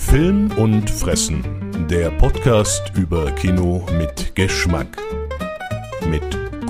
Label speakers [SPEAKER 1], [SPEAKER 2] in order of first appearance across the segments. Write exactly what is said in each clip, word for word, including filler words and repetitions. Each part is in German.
[SPEAKER 1] Film und Fressen, der Podcast über Kino mit Geschmack. Mit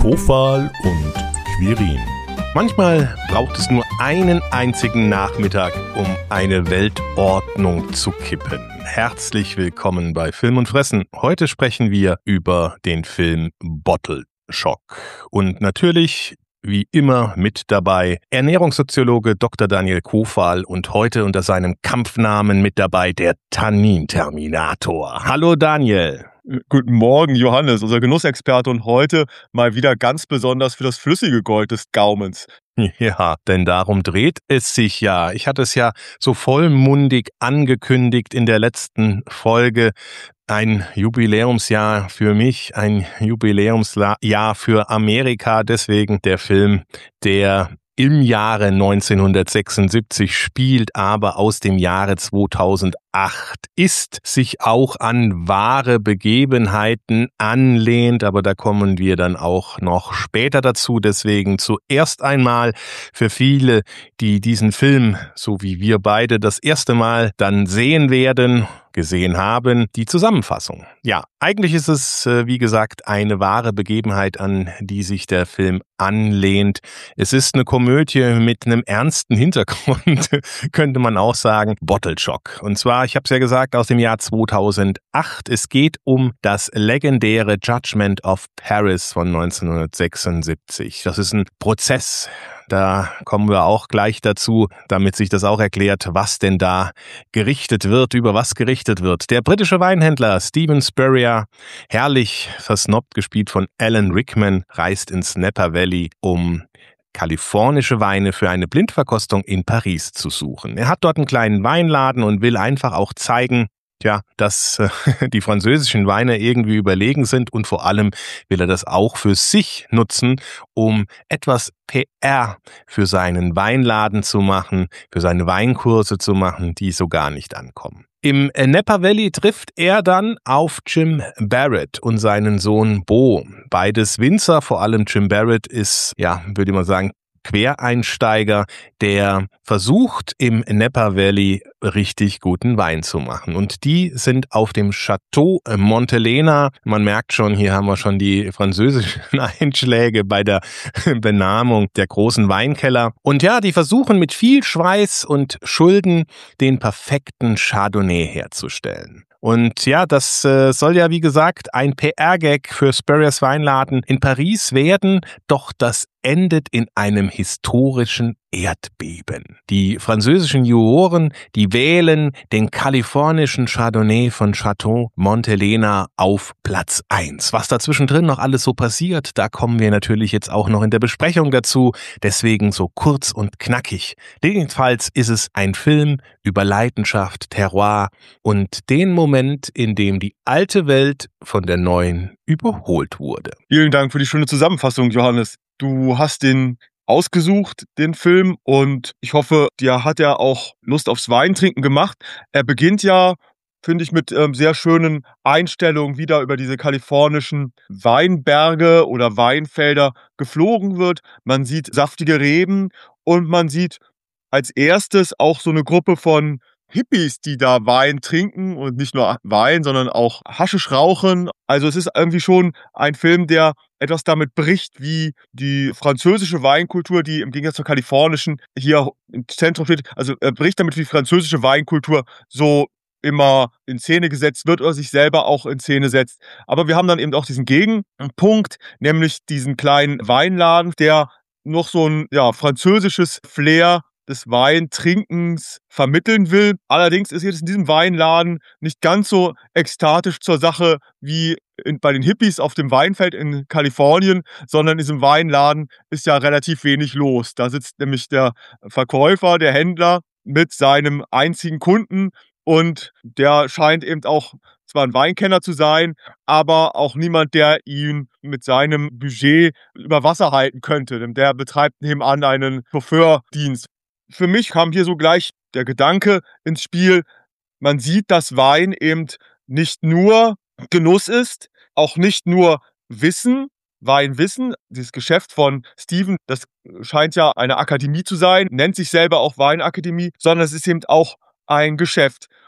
[SPEAKER 1] Kofal und Quirin. Manchmal braucht es nur einen einzigen Nachmittag, um eine Weltordnung zu kippen. Herzlich willkommen bei Film und Fressen. Heute sprechen wir über den Film Bottle Shock. Und natürlich, wie immer mit dabei, Ernährungssoziologe Doktor Daniel Kofal und heute unter seinem Kampfnamen mit dabei der Tannin-Terminator. Hallo Daniel.
[SPEAKER 2] Guten Morgen, Johannes, unser Genussexperte und heute mal wieder ganz besonders für das flüssige Gold des Gaumens.
[SPEAKER 1] Ja, denn darum dreht es sich ja. Ich hatte es ja so vollmundig angekündigt in der letzten Folge. Ein Jubiläumsjahr für mich, ein Jubiläumsjahr für Amerika. Deswegen der Film, der im Jahre neunzehnhundertsechsundsiebzig spielt, aber aus dem Jahre zweitausendacht ist, sich auch an wahre Begebenheiten anlehnt, aber da kommen wir dann auch noch später dazu. Deswegen zuerst einmal für viele, die diesen Film, so wie wir beide, das erste Mal dann sehen werden, gesehen haben, die Zusammenfassung. Ja, eigentlich ist es, wie gesagt, eine wahre Begebenheit, an die sich der Film anlehnt. Es ist eine Komödie mit einem ernsten Hintergrund, könnte man auch sagen, Bottle Shock. Und zwar, ich habe es ja gesagt, aus dem Jahr zweitausendacht. Es geht um das legendäre Judgment of Paris von neunzehnhundertsechsundsiebzig. Das ist ein Prozess. Da kommen wir auch gleich dazu, damit sich das auch erklärt, was denn da gerichtet wird, über was gerichtet wird. Der britische Weinhändler Stephen Spurrier, herrlich versnobbt, gespielt von Alan Rickman, reist ins Napa Valley, um kalifornische Weine für eine Blindverkostung in Paris zu suchen. Er hat dort einen kleinen Weinladen und will einfach auch zeigen, Tja, dass äh, die französischen Weine irgendwie überlegen sind und vor allem will er das auch für sich nutzen, um etwas P R für seinen Weinladen zu machen, für seine Weinkurse zu machen, die so gar nicht ankommen. Im Napa Valley trifft er dann auf Jim Barrett und seinen Sohn Bo. Beides Winzer, vor allem Jim Barrett ist, ja, würde ich mal sagen, Quereinsteiger, der versucht, im Napa Valley richtig guten Wein zu machen. Und die sind auf dem Chateau Montelena. Man merkt schon, hier haben wir schon die französischen Einschläge bei der Benamung der großen Weinkeller. Und ja, die versuchen mit viel Schweiß und Schulden den perfekten Chardonnay herzustellen. Und ja, das äh, soll ja, wie gesagt, ein P R-Gag für Spurriers Weinladen in Paris werden, doch das endet in einem historischen Erdbeben. Die französischen Juroren, die wählen den kalifornischen Chardonnay von Chateau Montelena auf Platz eins. Was dazwischendrin noch alles so passiert, da kommen wir natürlich jetzt auch noch in der Besprechung dazu. Deswegen so kurz und knackig. Jedenfalls ist es ein Film über Leidenschaft, Terroir und den Moment, in dem die alte Welt von der neuen überholt wurde.
[SPEAKER 2] Vielen Dank für die schöne Zusammenfassung, Johannes. Du hast den ausgesucht, den Film, und ich hoffe, dir hat er auch Lust aufs Weintrinken gemacht. Er beginnt ja, finde ich, mit ähm, sehr schönen Einstellungen, wie da über diese kalifornischen Weinberge oder Weinfelder geflogen wird. Man sieht saftige Reben und man sieht als erstes auch so eine Gruppe von Hippies, die da Wein trinken und nicht nur Wein, sondern auch Haschisch rauchen. Also es ist irgendwie schon ein Film, der etwas damit bricht, wie die französische Weinkultur, die im Gegensatz zur kalifornischen hier im Zentrum steht, also er bricht damit, wie die französische Weinkultur so immer in Szene gesetzt wird oder sich selber auch in Szene setzt. Aber wir haben dann eben auch diesen Gegenpunkt, nämlich diesen kleinen Weinladen, der noch so ein ja, französisches Flair des Weintrinkens vermitteln will. Allerdings ist jetzt in diesem Weinladen nicht ganz so ekstatisch zur Sache wie in, bei den Hippies auf dem Weinfeld in Kalifornien, sondern in diesem Weinladen ist ja relativ wenig los. Da sitzt nämlich der Verkäufer, der Händler mit seinem einzigen Kunden und der scheint eben auch zwar ein Weinkenner zu sein, aber auch niemand, der ihn mit seinem Budget über Wasser halten könnte. Denn der betreibt nebenan einen Chauffeurdienst. Für mich kam hier so gleich der Gedanke ins Spiel, man sieht, dass Wein eben nicht nur Genuss ist, auch nicht nur Wissen, Weinwissen, dieses Geschäft von Stephen, das scheint ja eine Akademie zu sein, nennt sich selber auch Weinakademie, sondern es ist eben auch ein Geschäft.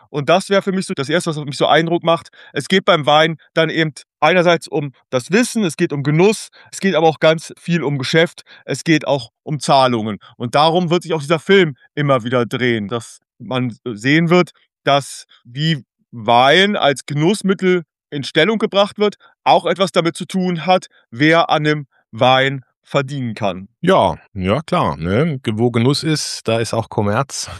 [SPEAKER 2] Und das wäre für mich so das Erste, was auf mich so Eindruck macht. Es geht beim Wein dann eben einerseits um das Wissen, es geht um Genuss, es geht aber auch ganz viel um Geschäft, es geht auch um Zahlungen. Und darum wird sich auch dieser Film immer wieder drehen, dass man sehen wird, dass wie Wein als Genussmittel in Stellung gebracht wird, auch etwas damit zu tun hat, wer an dem Wein verdienen kann.
[SPEAKER 1] Ja, ja klar, ne? Wo Genuss ist, da ist auch Kommerz.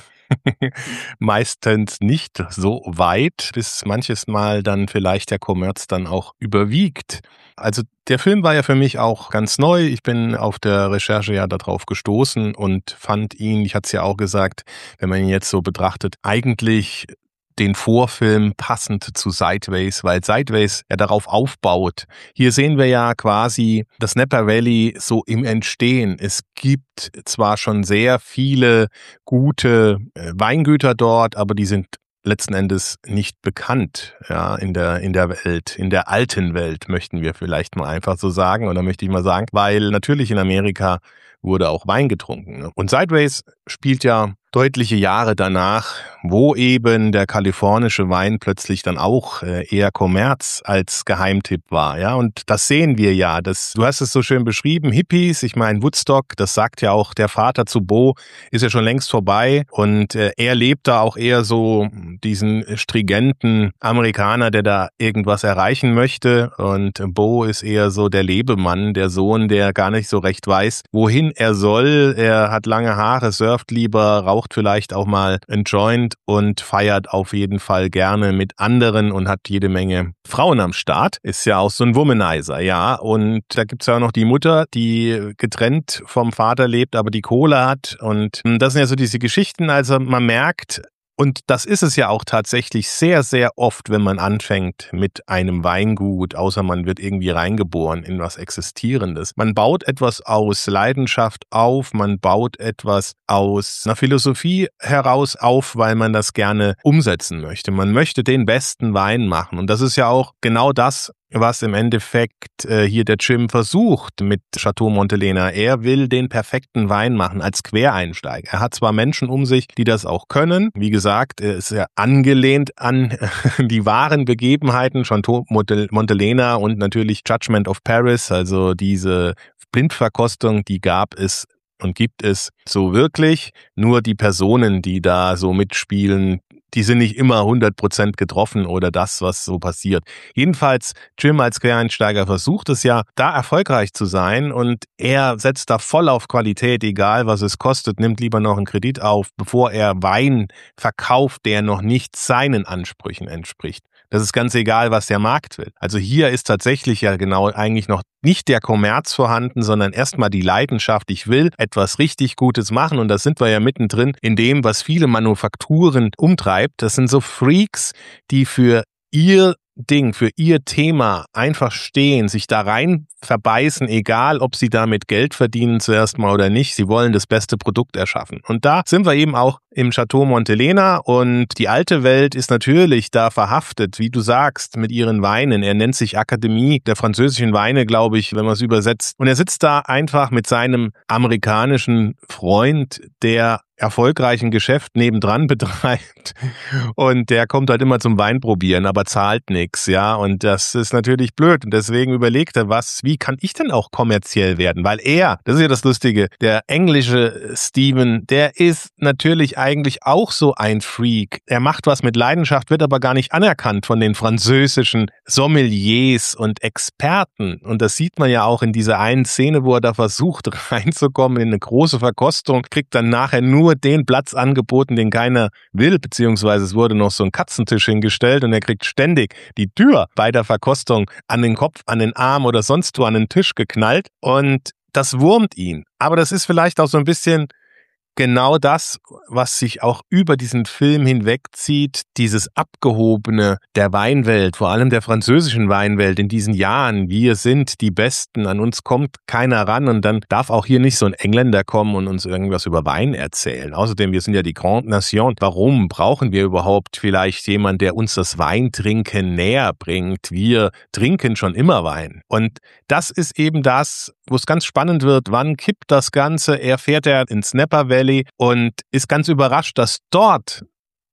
[SPEAKER 1] Meistens nicht so weit, bis manches Mal dann vielleicht der Kommerz dann auch überwiegt. Also der Film war ja für mich auch ganz neu. Ich bin auf der Recherche ja darauf gestoßen und fand ihn, ich hatte es ja auch gesagt, wenn man ihn jetzt so betrachtet, eigentlich den Vorfilm passend zu Sideways, weil Sideways ja darauf aufbaut. Hier sehen wir ja quasi das Napa Valley so im Entstehen. Es gibt zwar schon sehr viele gute Weingüter dort, aber die sind letzten Endes nicht bekannt, ja, in der, in der Welt, in der alten Welt, möchten wir vielleicht mal einfach so sagen, oder möchte ich mal sagen, weil natürlich in Amerika wurde auch Wein getrunken. Und Sideways spielt ja deutliche Jahre danach, wo eben der kalifornische Wein plötzlich dann auch eher Kommerz als Geheimtipp war, ja, und das sehen wir ja, das, du hast es so schön beschrieben, Hippies, ich meine Woodstock, das sagt ja auch der Vater zu Bo, ist ja schon längst vorbei und er lebt da auch eher so diesen stringenten Amerikaner, der da irgendwas erreichen möchte, und Bo ist eher so der Lebemann, der Sohn, der gar nicht so recht weiß, wohin er soll, er hat lange Haare, surft lieber, raucht vielleicht auch mal ein Joint und feiert auf jeden Fall gerne mit anderen und hat jede Menge Frauen am Start. Ist ja auch so ein Womanizer, ja. Und da gibt's ja auch noch die Mutter, die getrennt vom Vater lebt, aber die Kohle hat. Und das sind ja so diese Geschichten, also man merkt, und das ist es ja auch tatsächlich sehr, sehr oft, wenn man anfängt mit einem Weingut, außer man wird irgendwie reingeboren in was Existierendes. Man baut etwas aus Leidenschaft auf, man baut etwas aus einer Philosophie heraus auf, weil man das gerne umsetzen möchte. Man möchte den besten Wein machen. Und das ist ja auch genau das, was im Endeffekt äh, hier der Jim versucht mit Chateau Montelena. Er will den perfekten Wein machen als Quereinsteiger. Er hat zwar Menschen um sich, die das auch können. Wie gesagt, er ist ja angelehnt an die wahren Begebenheiten, Chateau Montelena und natürlich Judgment of Paris, also diese Blindverkostung, die gab es und gibt es so wirklich. Nur die Personen, die da so mitspielen, die sind nicht immer hundert Prozent getroffen oder das, was so passiert. Jedenfalls, Jim als Quereinsteiger versucht es ja, da erfolgreich zu sein, und er setzt da voll auf Qualität, egal was es kostet, nimmt lieber noch einen Kredit auf, bevor er Wein verkauft, der noch nicht seinen Ansprüchen entspricht. Das ist ganz egal, was der Markt will. Also hier ist tatsächlich ja genau eigentlich noch nicht der Kommerz vorhanden, sondern erstmal die Leidenschaft. Ich will etwas richtig Gutes machen, und da sind wir ja mittendrin in dem, was viele Manufakturen umtreibt. Das sind so Freaks, die für ihr Ding, für ihr Thema einfach stehen, sich da rein verbeißen, egal ob sie damit Geld verdienen zuerst mal oder nicht. Sie wollen das beste Produkt erschaffen. Und da sind wir eben auch im Chateau Montelena, und die alte Welt ist natürlich da verhaftet, wie du sagst, mit ihren Weinen. Er nennt sich Akademie der französischen Weine, glaube ich, wenn man es übersetzt. Und er sitzt da einfach mit seinem amerikanischen Freund, der erfolgreichen Geschäft nebendran betreibt, und der kommt halt immer zum Weinprobieren, aber zahlt nichts, ja, und das ist natürlich blöd, und deswegen überlegt er, was, wie kann ich denn auch kommerziell werden, weil er, das ist ja das Lustige, der englische Steven, der ist natürlich eigentlich auch so ein Freak, er macht was mit Leidenschaft, wird aber gar nicht anerkannt von den französischen Sommeliers und Experten, und das sieht man ja auch in dieser einen Szene, wo er da versucht reinzukommen in eine große Verkostung, kriegt dann nachher nur den Platz angeboten, den keiner will, beziehungsweise es wurde noch so ein Katzentisch hingestellt, und er kriegt ständig die Tür bei der Verkostung an den Kopf, an den Arm oder sonst wo an den Tisch geknallt, und das wurmt ihn. Aber das ist vielleicht auch so ein bisschen genau das, was sich auch über diesen Film hinwegzieht, dieses Abgehobene der Weinwelt, vor allem der französischen Weinwelt in diesen Jahren. Wir sind die Besten, an uns kommt keiner ran, und dann darf auch hier nicht so ein Engländer kommen und uns irgendwas über Wein erzählen. Außerdem, wir sind ja die Grande Nation. Warum brauchen wir überhaupt vielleicht jemanden, der uns das Weintrinken näher bringt? Wir trinken schon immer Wein. Und das ist eben das, wo es ganz spannend wird. Wann kippt das Ganze? Er fährt ja ins Napa Valley und ist ganz überrascht, dass dort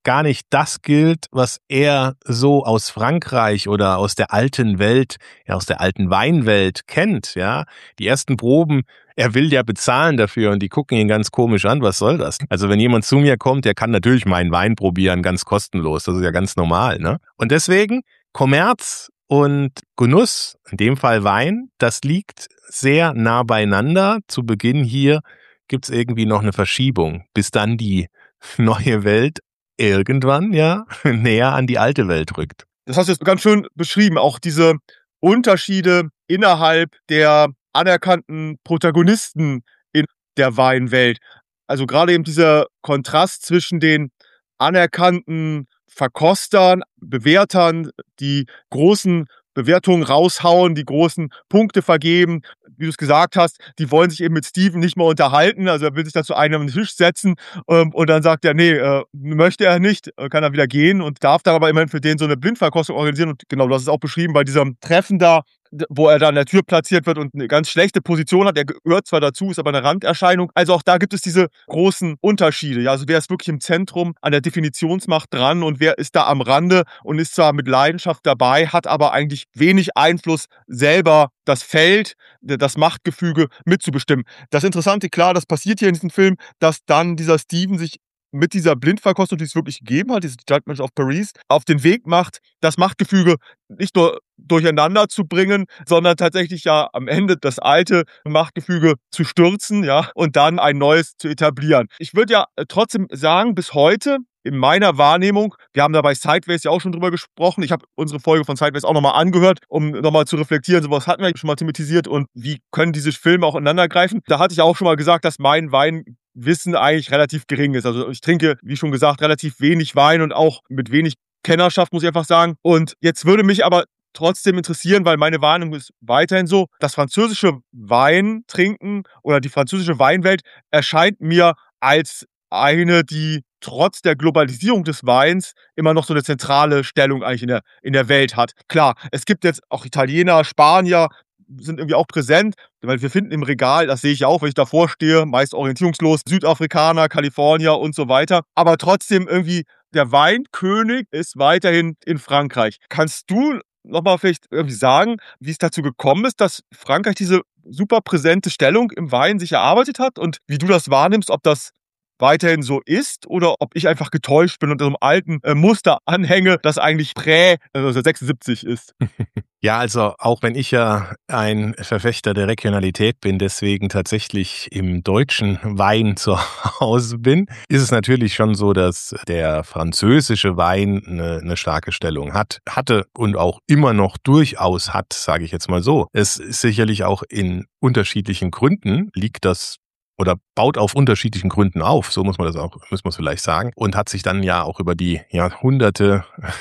[SPEAKER 1] gar nicht das gilt, was er so aus Frankreich oder aus der alten Welt, ja, aus der alten Weinwelt kennt, ja. Die ersten Proben, er will ja bezahlen dafür und die gucken ihn ganz komisch an, was soll das? Also wenn jemand zu mir kommt, der kann natürlich meinen Wein probieren, ganz kostenlos, das ist ja ganz normal, ne? Und deswegen, Kommerz und Genuss, in dem Fall Wein, das liegt sehr nah beieinander. Zu Beginn hier gibt's irgendwie noch eine Verschiebung, bis dann die neue Welt irgendwann ja näher an die alte Welt rückt.
[SPEAKER 2] Das hast du jetzt ganz schön beschrieben, auch diese Unterschiede innerhalb der anerkannten Protagonisten in der Weinwelt. Also gerade eben dieser Kontrast zwischen den anerkannten Verkostern, Bewertern, die großen Bewertungen raushauen, die großen Punkte vergeben. Wie du es gesagt hast, die wollen sich eben mit Steven nicht mehr unterhalten. Also er will sich da zu einem an den Tisch setzen ähm, und dann sagt er, nee, äh, möchte er nicht, äh, kann er wieder gehen und darf dann aber immerhin für den so eine Blindverkostung organisieren. Und genau, du hast es auch beschrieben, bei diesem Treffen da, wo er da an der Tür platziert wird und eine ganz schlechte Position hat. Er gehört zwar dazu, ist aber eine Randerscheinung. Also auch da gibt es diese großen Unterschiede. Ja, also wer ist wirklich im Zentrum an der Definitionsmacht dran und wer ist da am Rande und ist zwar mit Leidenschaft dabei, hat aber eigentlich wenig Einfluss, selber das Feld, das Machtgefüge mitzubestimmen. Das Interessante, klar, das passiert hier in diesem Film, dass dann dieser Steven sich mit dieser Blindverkostung, die es wirklich gegeben hat, dieses Judgment of Paris, auf den Weg macht, das Machtgefüge nicht nur durcheinander zu bringen, sondern tatsächlich ja am Ende das alte Machtgefüge zu stürzen, ja, und dann ein neues zu etablieren. Ich würde ja trotzdem sagen, bis heute in meiner Wahrnehmung, wir haben da bei Sideways ja auch schon drüber gesprochen, ich habe unsere Folge von Sideways auch nochmal angehört, um nochmal zu reflektieren, sowas hatten wir schon mal thematisiert und wie können diese Filme auch ineinander greifen. Da hatte ich auch schon mal gesagt, dass mein Weinwissen eigentlich relativ gering ist. Also ich trinke, wie schon gesagt, relativ wenig Wein und auch mit wenig Kennerschaft, muss ich einfach sagen. Und jetzt würde mich aber trotzdem interessieren, weil meine Wahrnehmung ist weiterhin so, das französische Weintrinken oder die französische Weinwelt erscheint mir als eine, die trotz der Globalisierung des Weins immer noch so eine zentrale Stellung eigentlich in der, in der Welt hat. Klar, es gibt jetzt auch Italiener, Spanier, sind irgendwie auch präsent, weil wir finden im Regal, das sehe ich auch, wenn ich davor stehe, meist orientierungslos, Südafrikaner, Kalifornier und so weiter. Aber trotzdem irgendwie, der Weinkönig ist weiterhin in Frankreich. Kannst du nochmal vielleicht irgendwie sagen, wie es dazu gekommen ist, dass Frankreich diese super präsente Stellung im Wein sich erarbeitet hat und wie du das wahrnimmst, ob das weiterhin so ist oder ob ich einfach getäuscht bin und so einem alten äh, Muster anhänge, das eigentlich prä also sechsundsiebzig ist.
[SPEAKER 1] Ja, also auch wenn ich ja ein Verfechter der Regionalität bin, deswegen tatsächlich im deutschen Wein zu Hause bin, ist es natürlich schon so, dass der französische Wein eine, eine starke Stellung hat, hatte und auch immer noch durchaus hat, sage ich jetzt mal so. Es ist sicherlich auch in unterschiedlichen Gründen liegt das oder baut auf unterschiedlichen Gründen auf, so muss man das auch, muss man es vielleicht sagen, und hat sich dann ja auch über die Jahrhunderte,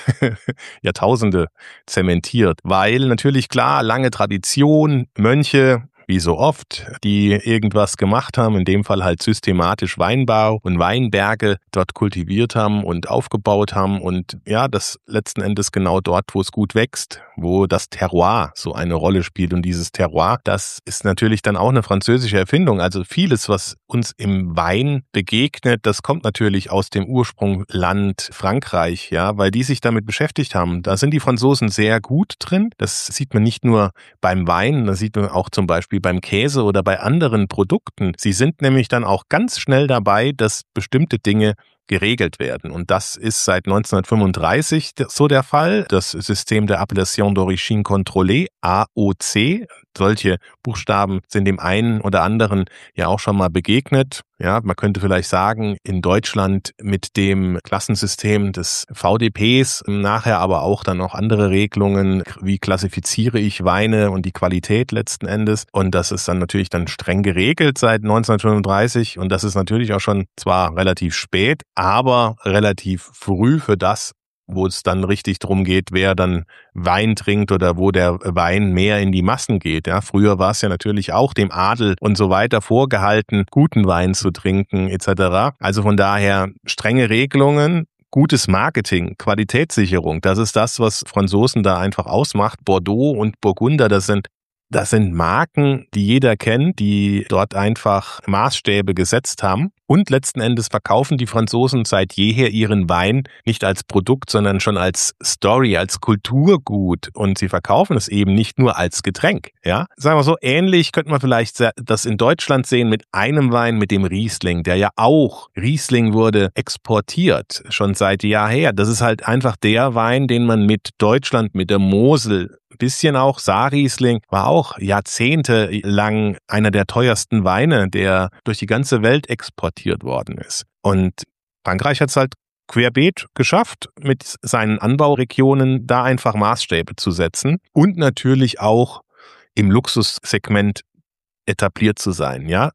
[SPEAKER 1] Jahrtausende zementiert, weil natürlich klar, lange Tradition, Mönche, wie so oft, die irgendwas gemacht haben, in dem Fall halt systematisch Weinbau und Weinberge dort kultiviert haben und aufgebaut haben und ja, das letzten Endes genau dort, wo es gut wächst, wo das Terroir so eine Rolle spielt und dieses Terroir, das ist natürlich dann auch eine französische Erfindung, also vieles, was uns im Wein begegnet, das kommt natürlich aus dem Ursprungland Frankreich, ja, weil die sich damit beschäftigt haben, da sind die Franzosen sehr gut drin, das sieht man nicht nur beim Wein, das sieht man auch zum Beispiel beim Käse oder bei anderen Produkten. Sie sind nämlich dann auch ganz schnell dabei, dass bestimmte Dinge geregelt werden. Und das ist seit neunzehnhundertfünfunddreißig so der Fall. Das System der Appellation d'origine contrôlée, A O C. Solche Buchstaben sind dem einen oder anderen ja auch schon mal begegnet. Ja, man könnte vielleicht sagen, in Deutschland mit dem Klassensystem des V D Ps, nachher aber auch dann noch andere Regelungen, wie klassifiziere ich Weine und die Qualität letzten Endes. Und das ist dann natürlich dann streng geregelt seit neunzehnhundertfünfunddreißig. Und das ist natürlich auch schon zwar relativ spät, aber relativ früh für das, wo es dann richtig drum geht, wer dann Wein trinkt oder wo der Wein mehr in die Massen geht. Ja, früher war es ja natürlich auch dem Adel und so weiter vorgehalten, guten Wein zu trinken et cetera. Also von daher strenge Regelungen, gutes Marketing, Qualitätssicherung, das ist das, was Franzosen da einfach ausmacht. Bordeaux und Burgunder, das sind Das sind Marken, die jeder kennt, die dort einfach Maßstäbe gesetzt haben. Und letzten Endes verkaufen die Franzosen seit jeher ihren Wein nicht als Produkt, sondern schon als Story, als Kulturgut. Und sie verkaufen es eben nicht nur als Getränk. Ja, sagen wir so, ähnlich könnte man vielleicht das in Deutschland sehen mit einem Wein, mit dem Riesling, der ja auch, Riesling wurde exportiert, schon seit Jahr her. Das ist halt einfach der Wein, den man mit Deutschland, mit der Mosel, bisschen auch, Saarriesling war auch jahrzehntelang einer der teuersten Weine, der durch die ganze Welt exportiert worden ist. Und Frankreich hat es halt querbeet geschafft, mit seinen Anbauregionen da einfach Maßstäbe zu setzen und natürlich auch im Luxussegment etabliert zu sein, ja.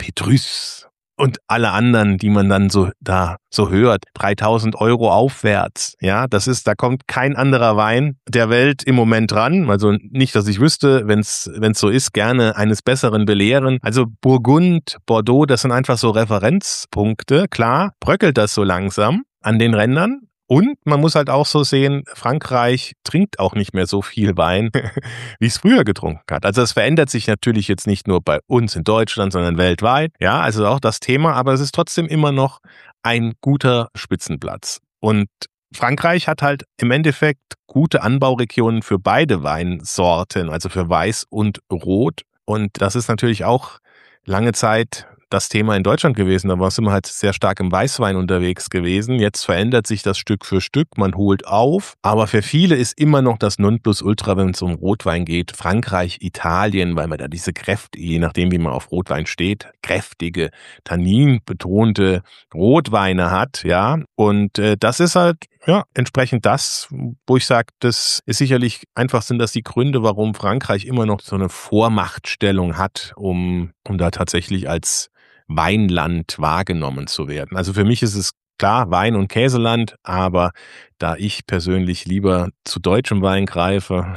[SPEAKER 1] Petrus und alle anderen, die man dann so da so hört, dreitausend Euro aufwärts, ja, das ist, da kommt kein anderer Wein der Welt im Moment dran, also nicht, dass ich wüsste, wenn es wenn es so ist, gerne eines Besseren belehren. Also Burgund, Bordeaux, das sind einfach so Referenzpunkte, klar, bröckelt das so langsam an den Rändern. Und man muss halt auch so sehen, Frankreich trinkt auch nicht mehr so viel Wein, wie es früher getrunken hat. Also es verändert sich natürlich jetzt nicht nur bei uns in Deutschland, sondern weltweit. Ja, also auch das Thema, aber es ist trotzdem immer noch ein guter Spitzenplatz. Und Frankreich hat halt im Endeffekt gute Anbauregionen für beide Weinsorten, also für Weiß und Rot. Und das ist natürlich auch lange Zeit das Thema in Deutschland gewesen. Da war es immer halt sehr stark im Weißwein unterwegs gewesen. Jetzt verändert sich das Stück für Stück. Man holt auf. Aber für viele ist immer noch das Nonplusultra, wenn es um Rotwein geht. Frankreich, Italien, weil man da diese Kräfte, je nachdem wie man auf Rotwein steht, kräftige, tanninbetonte Rotweine hat. Ja, und äh, das ist halt ja entsprechend das, wo ich sage, das ist sicherlich einfach, sind das die Gründe, warum Frankreich immer noch so eine Vormachtstellung hat, um, um da tatsächlich als Weinland wahrgenommen zu werden. Also für mich ist es klar Wein- und Käseland, aber da ich persönlich lieber zu deutschem Wein greife,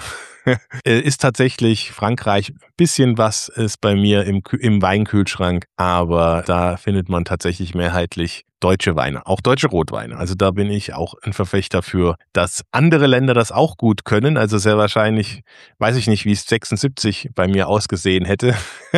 [SPEAKER 1] ist tatsächlich Frankreich ein bisschen was ist bei mir im, im Weinkühlschrank, aber da findet man tatsächlich mehrheitlich deutsche Weine, auch deutsche Rotweine. Also da bin ich auch ein Verfechter für, dass andere Länder das auch gut können. Also sehr wahrscheinlich, weiß ich nicht, wie es sechsundsiebzig bei mir ausgesehen hätte.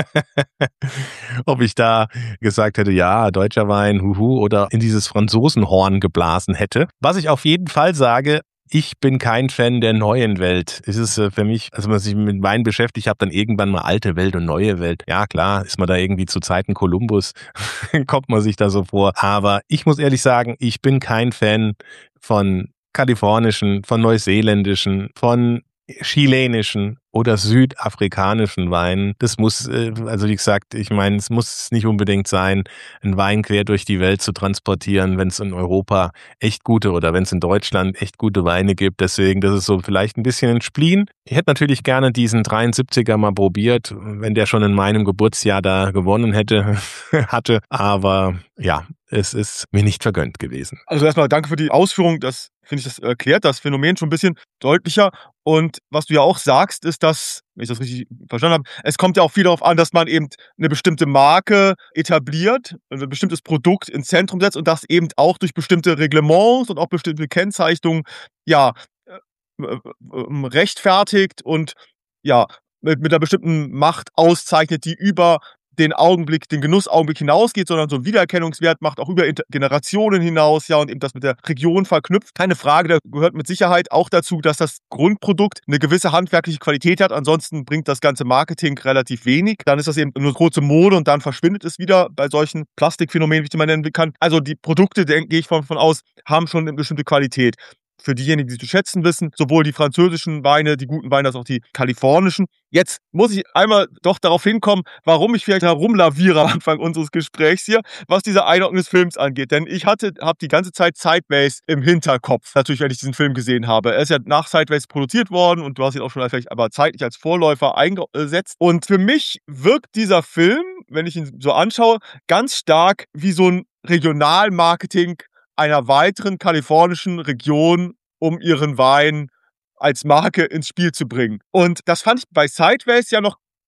[SPEAKER 1] Ob ich da gesagt hätte, ja, deutscher Wein, huhu, oder in dieses Franzosenhorn geblasen hätte. Was ich auf jeden Fall sage, ich bin kein Fan der neuen Welt. Es ist für mich, also wenn man sich mit Wein beschäftigt, habe dann irgendwann mal alte Welt und neue Welt. Ja klar, ist man da irgendwie zu Zeiten Kolumbus, kommt man sich da so vor. Aber ich muss ehrlich sagen, ich bin kein Fan von kalifornischen, von neuseeländischen, von chilenischen oder südafrikanischen Weinen. Das muss, also wie gesagt, ich meine, es muss nicht unbedingt sein, einen Wein quer durch die Welt zu transportieren, wenn es in Europa echt gute oder wenn es in Deutschland echt gute Weine gibt. Deswegen, das ist so vielleicht ein bisschen ein Spleen. Ich hätte natürlich gerne diesen dreiundsiebziger mal probiert, wenn der schon in meinem Geburtsjahr da gewonnen hätte, hatte. Aber ja, es ist mir nicht vergönnt gewesen.
[SPEAKER 2] Also erstmal danke für die Ausführung, das finde ich, das erklärt das Phänomen schon ein bisschen deutlicher. Und was du ja auch sagst, ist, dass, wenn ich das richtig verstanden habe, es kommt ja auch viel darauf an, dass man eben eine bestimmte Marke etabliert, ein bestimmtes Produkt ins Zentrum setzt und das eben auch durch bestimmte Reglements und auch bestimmte Kennzeichnungen, ja, äh, äh, rechtfertigt und ja, mit, mit einer bestimmten Macht auszeichnet, die über den Augenblick, den Genussaugenblick hinausgeht, sondern so einen Wiedererkennungswert macht, auch über Generationen hinaus, ja, und eben das mit der Region verknüpft. Keine Frage, da gehört mit Sicherheit auch dazu, dass das Grundprodukt eine gewisse handwerkliche Qualität hat, ansonsten bringt das ganze Marketing relativ wenig. Dann ist das eben nur kurze Mode und dann verschwindet es wieder bei solchen Plastikphänomenen, wie ich die mal nennen kann. Also die Produkte, denke gehe ich von, von aus, haben schon eine bestimmte Qualität. Für diejenigen, die zu schätzen wissen, sowohl die französischen Weine, die guten Weine, als auch die kalifornischen. Jetzt muss ich einmal doch darauf hinkommen, warum ich vielleicht herumlaviere am Anfang unseres Gesprächs hier, was diese Einordnung des Films angeht. Denn ich hatte, habe die ganze Zeit Sideways im Hinterkopf, natürlich, wenn ich diesen Film gesehen habe. Er ist ja nach Sideways produziert worden und du hast ihn auch schon vielleicht aber zeitlich als Vorläufer eingesetzt. Und für mich wirkt dieser Film, wenn ich ihn so anschaue, ganz stark wie so ein Regionalmarketing einer weiteren kalifornischen Region, um ihren Wein als Marke ins Spiel zu bringen. Und das fand ich bei Sideways ja noch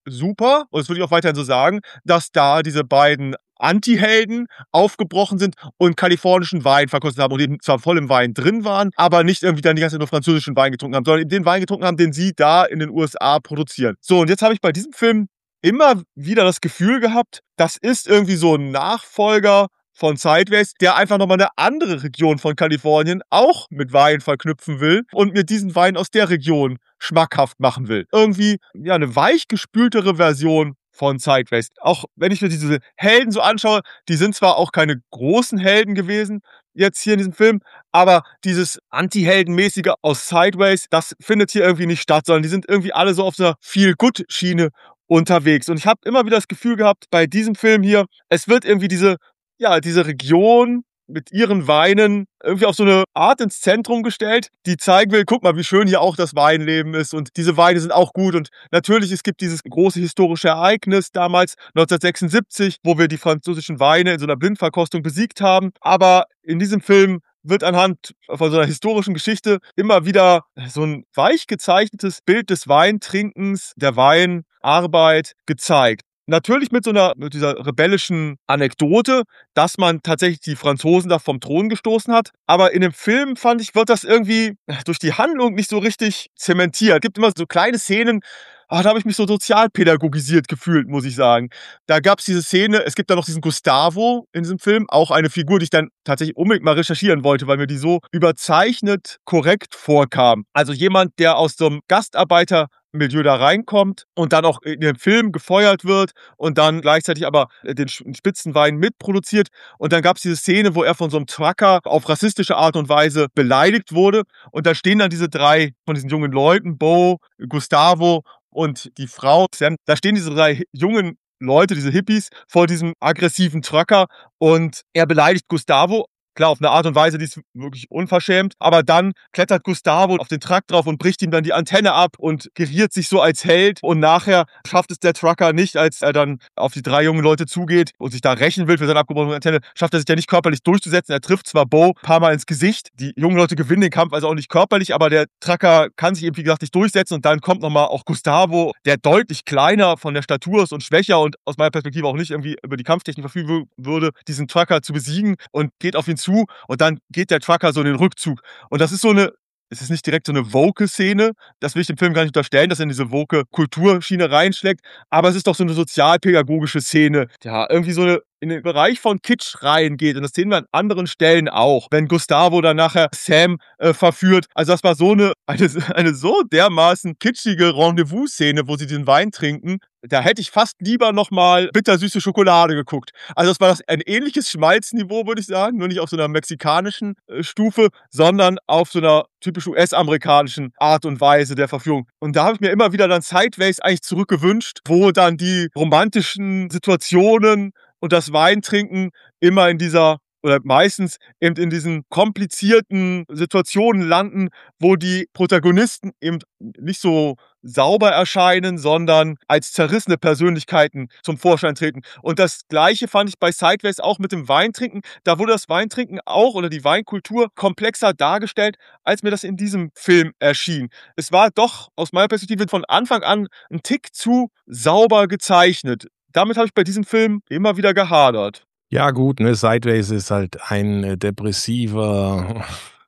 [SPEAKER 2] super, und das würde ich auch weiterhin so sagen, dass da diese beiden Anti-Helden aufgebrochen sind und kalifornischen Wein verkostet haben und eben zwar voll im Wein drin waren, aber nicht irgendwie dann die ganze Zeit nur französischen Wein getrunken haben, sondern den Wein getrunken haben, den sie da in den U S A produzieren. So, und jetzt habe ich bei diesem Film immer wieder das Gefühl gehabt, das ist irgendwie so ein Nachfolger von Sideways, der einfach nochmal eine andere Region von Kalifornien auch mit Wein verknüpfen will und mir diesen Wein aus der Region schmackhaft machen will. Irgendwie, ja, eine weichgespültere Version von Sideways. Auch wenn ich mir diese Helden so anschaue, die sind zwar auch keine großen Helden gewesen, jetzt hier in diesem Film, aber dieses Anti-Heldenmäßige aus Sideways, das findet hier irgendwie nicht statt, sondern die sind irgendwie alle so auf so einer Feel-Good-Schiene unterwegs. Und ich habe immer wieder das Gefühl gehabt, bei diesem Film hier, es wird irgendwie diese, ja, diese Region mit ihren Weinen irgendwie auf so eine Art ins Zentrum gestellt, die zeigen will, guck mal, wie schön hier auch das Weinleben ist und diese Weine sind auch gut. Und natürlich, es gibt dieses große historische Ereignis damals, neunzehnhundertsechsundsiebzig, wo wir die französischen Weine in so einer Blindverkostung besiegt haben. Aber in diesem Film wird anhand von so einer historischen Geschichte immer wieder so ein weich gezeichnetes Bild des Weintrinkens, der Weinarbeit gezeigt. Natürlich mit so einer, mit dieser rebellischen Anekdote, dass man tatsächlich die Franzosen da vom Thron gestoßen hat. Aber in dem Film, fand ich, wird das irgendwie durch die Handlung nicht so richtig zementiert. Es gibt immer so kleine Szenen, ah, da habe ich mich so sozialpädagogisiert gefühlt, muss ich sagen. Da gab es diese Szene, es gibt da noch diesen Gustavo in diesem Film, auch eine Figur, die ich dann tatsächlich unbedingt mal recherchieren wollte, weil mir die so überzeichnet korrekt vorkam. Also jemand, der aus so einem Gastarbeiter Milieu da reinkommt und dann auch in dem Film gefeuert wird und dann gleichzeitig aber den Spitzenwein mitproduziert. Und dann gab es diese Szene, wo er von so einem Trucker auf rassistische Art und Weise beleidigt wurde. Und da stehen dann diese drei von diesen jungen Leuten, Bo, Gustavo und die Frau Sam, da stehen diese drei jungen Leute, diese Hippies, vor diesem aggressiven Trucker und er beleidigt Gustavo. Klar, auf eine Art und Weise, die ist wirklich unverschämt. Aber dann klettert Gustavo auf den Truck drauf und bricht ihm dann die Antenne ab und geriert sich so als Held. Und nachher schafft es der Trucker nicht, als er dann auf die drei jungen Leute zugeht und sich da rächen will für seine abgebrochene Antenne, schafft er sich ja nicht körperlich durchzusetzen. Er trifft zwar Bo ein paar Mal ins Gesicht. Die jungen Leute gewinnen den Kampf, also auch nicht körperlich, aber der Trucker kann sich eben, wie gesagt, nicht durchsetzen. Und dann kommt nochmal auch Gustavo, der deutlich kleiner von der Statur ist und schwächer und aus meiner Perspektive auch nicht irgendwie über die Kampftechnik verfügen würde, diesen Trucker zu besiegen und geht auf ihn zu. Zu und dann geht der Trucker so in den Rückzug. Und das ist so eine, es ist nicht direkt so eine Woke-Szene, das will ich dem Film gar nicht unterstellen, dass er in diese Woke-Kulturschiene reinschlägt, aber es ist doch so eine sozialpädagogische Szene, ja, irgendwie so eine in den Bereich von Kitsch reingeht. Und das sehen wir an anderen Stellen auch, wenn Gustavo dann nachher Sam äh, verführt. Also das war so eine, eine, eine so dermaßen kitschige Rendezvous-Szene, wo sie den Wein trinken. Da hätte ich fast lieber nochmal bittersüße Schokolade geguckt. Also das war das ein ähnliches Schmalzniveau, würde ich sagen. Nur nicht auf so einer mexikanischen äh, Stufe, sondern auf so einer typisch U S-amerikanischen Art und Weise der Verführung. Und da habe ich mir immer wieder dann Sideways eigentlich zurückgewünscht, wo dann die romantischen Situationen und das Weintrinken immer in dieser oder meistens eben in diesen komplizierten Situationen landen, wo die Protagonisten eben nicht so sauber erscheinen, sondern als zerrissene Persönlichkeiten zum Vorschein treten. Und das Gleiche fand ich bei Sideways auch mit dem Weintrinken. Da wurde das Weintrinken auch oder die Weinkultur komplexer dargestellt, als mir das in diesem Film erschien. Es war doch aus meiner Perspektive von Anfang an ein Tick zu sauber gezeichnet. Damit habe ich bei diesem Film immer wieder gehadert.
[SPEAKER 1] Ja gut, ne, Sideways ist halt ein äh, depressiver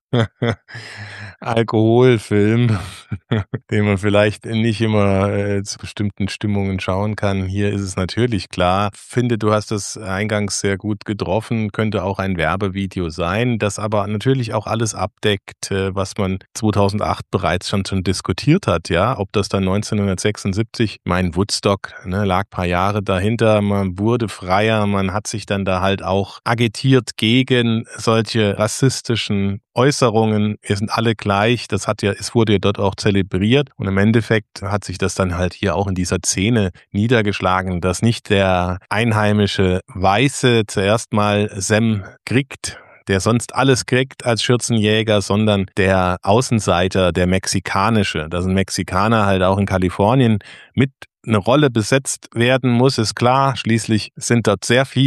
[SPEAKER 1] Alkoholfilm, den man vielleicht nicht immer äh, zu bestimmten Stimmungen schauen kann. Hier ist es natürlich klar. Finde, du hast das eingangs sehr gut getroffen. Könnte auch ein Werbevideo sein, das aber natürlich auch alles abdeckt, äh, was man zweitausendacht bereits schon schon diskutiert hat. Ja, ob das dann neunzehnhundertsechsundsiebzig, mein Woodstock, ne, lag ein paar Jahre dahinter. Man wurde freier. Man hat sich dann da halt auch agitiert gegen solche rassistischen Äußerungen. Wir sind alle gleich. Das hat ja, es wurde ja dort auch zelebriert. Und im Endeffekt hat sich das dann halt hier auch in dieser Szene niedergeschlagen, dass nicht der einheimische Weiße zuerst mal Sam kriegt, der sonst alles kriegt als Schürzenjäger, sondern der Außenseiter, der Mexikanische, dass ein Mexikaner halt auch in Kalifornien mit eine Rolle besetzt werden muss, ist klar. Schließlich sind dort sehr viele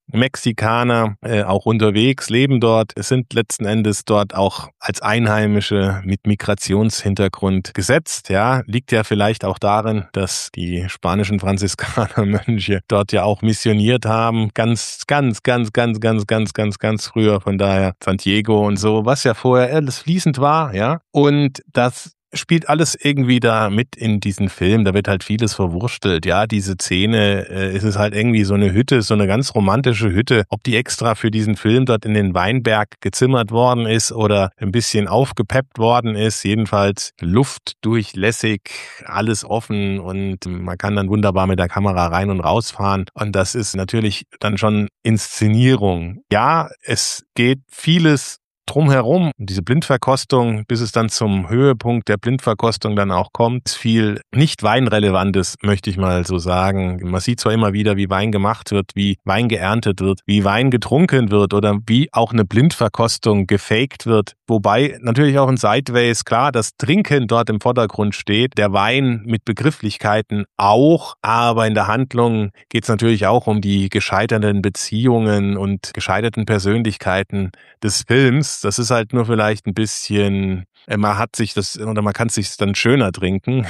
[SPEAKER 1] Mexikaner äh, auch unterwegs, leben dort, sind letzten Endes dort auch als Einheimische mit Migrationshintergrund gesetzt. Ja, liegt ja vielleicht auch darin, dass die spanischen Franziskanermönche dort ja auch missioniert haben, ganz, ganz, ganz, ganz, ganz, ganz, ganz, ganz früher. Von daher San Diego und so, was ja vorher alles fließend war, ja. Und das spielt alles irgendwie da mit in diesen Film. Da wird halt vieles verwurstelt. Ja, diese Szene, äh, es ist halt irgendwie so eine Hütte, so eine ganz romantische Hütte. Ob die extra für diesen Film dort in den Weinberg gezimmert worden ist oder ein bisschen aufgepeppt worden ist. Jedenfalls luftdurchlässig, alles offen und man kann dann wunderbar mit der Kamera rein und rausfahren. Und das ist natürlich dann schon Inszenierung. Ja, es geht vieles drumherum, diese Blindverkostung, bis es dann zum Höhepunkt der Blindverkostung dann auch kommt, ist viel nicht Weinrelevantes, möchte ich mal so sagen. Man sieht zwar immer wieder, wie Wein gemacht wird, wie Wein geerntet wird, wie Wein getrunken wird oder wie auch eine Blindverkostung gefaked wird. Wobei natürlich auch in Sideways klar das Trinken dort im Vordergrund steht, der Wein mit Begrifflichkeiten auch, aber in der Handlung geht es natürlich auch um die gescheiterten Beziehungen und gescheiterten Persönlichkeiten des Films. Das ist halt nur vielleicht ein bisschen, man hat sich das, oder man kann es sich dann schöner trinken.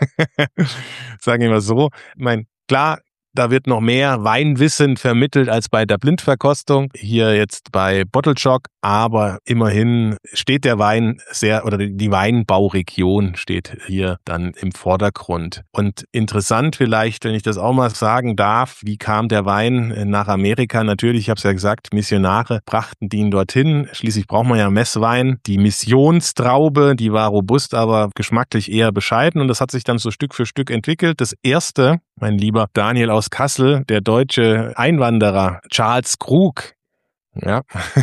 [SPEAKER 1] Sagen wir mal so. Ich meine, klar, da wird noch mehr Weinwissen vermittelt als bei der Blindverkostung, hier jetzt bei Bottle Shock, aber immerhin steht der Wein sehr, oder die Weinbauregion steht hier dann im Vordergrund. Und interessant vielleicht, wenn ich das auch mal sagen darf, wie kam der Wein nach Amerika? Natürlich, ich habe es ja gesagt, Missionare brachten ihn dorthin. Schließlich braucht man ja Messwein. Die Missionstraube, die war robust, aber geschmacklich eher bescheiden und das hat sich dann so Stück für Stück entwickelt. Das erste, mein lieber Daniel aus Kassel, der deutsche Einwanderer Charles Krug, ja,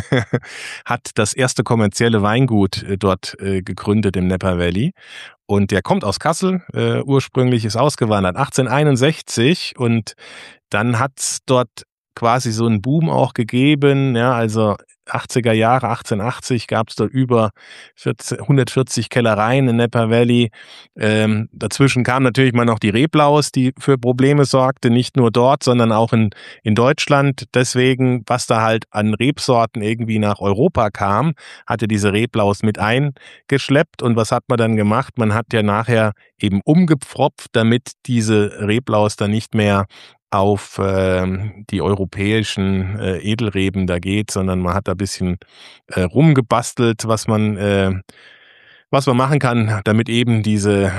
[SPEAKER 1] hat das erste kommerzielle Weingut dort äh, gegründet im Napa Valley. Und der kommt aus Kassel, äh, ursprünglich ist ausgewandert, achtzehnhunderteinundsechzig. Und dann hat's dort quasi so einen Boom auch gegeben, ja, also achtziger Jahre, achtzehnhundertachtzig gab es dort über hundertvierzig Kellereien in Napa Valley. Ähm, dazwischen kam natürlich mal noch die Reblaus, die für Probleme sorgte, nicht nur dort, sondern auch in, in Deutschland. Deswegen, was da halt an Rebsorten irgendwie nach Europa kam, hatte diese Reblaus mit eingeschleppt. Und was hat man dann gemacht? Man hat ja nachher eben umgepfropft, damit diese Reblaus dann nicht mehr auf äh, die europäischen äh, Edelreben da geht, sondern man hat da ein bisschen äh, rumgebastelt, was man äh, was man machen kann, damit eben diese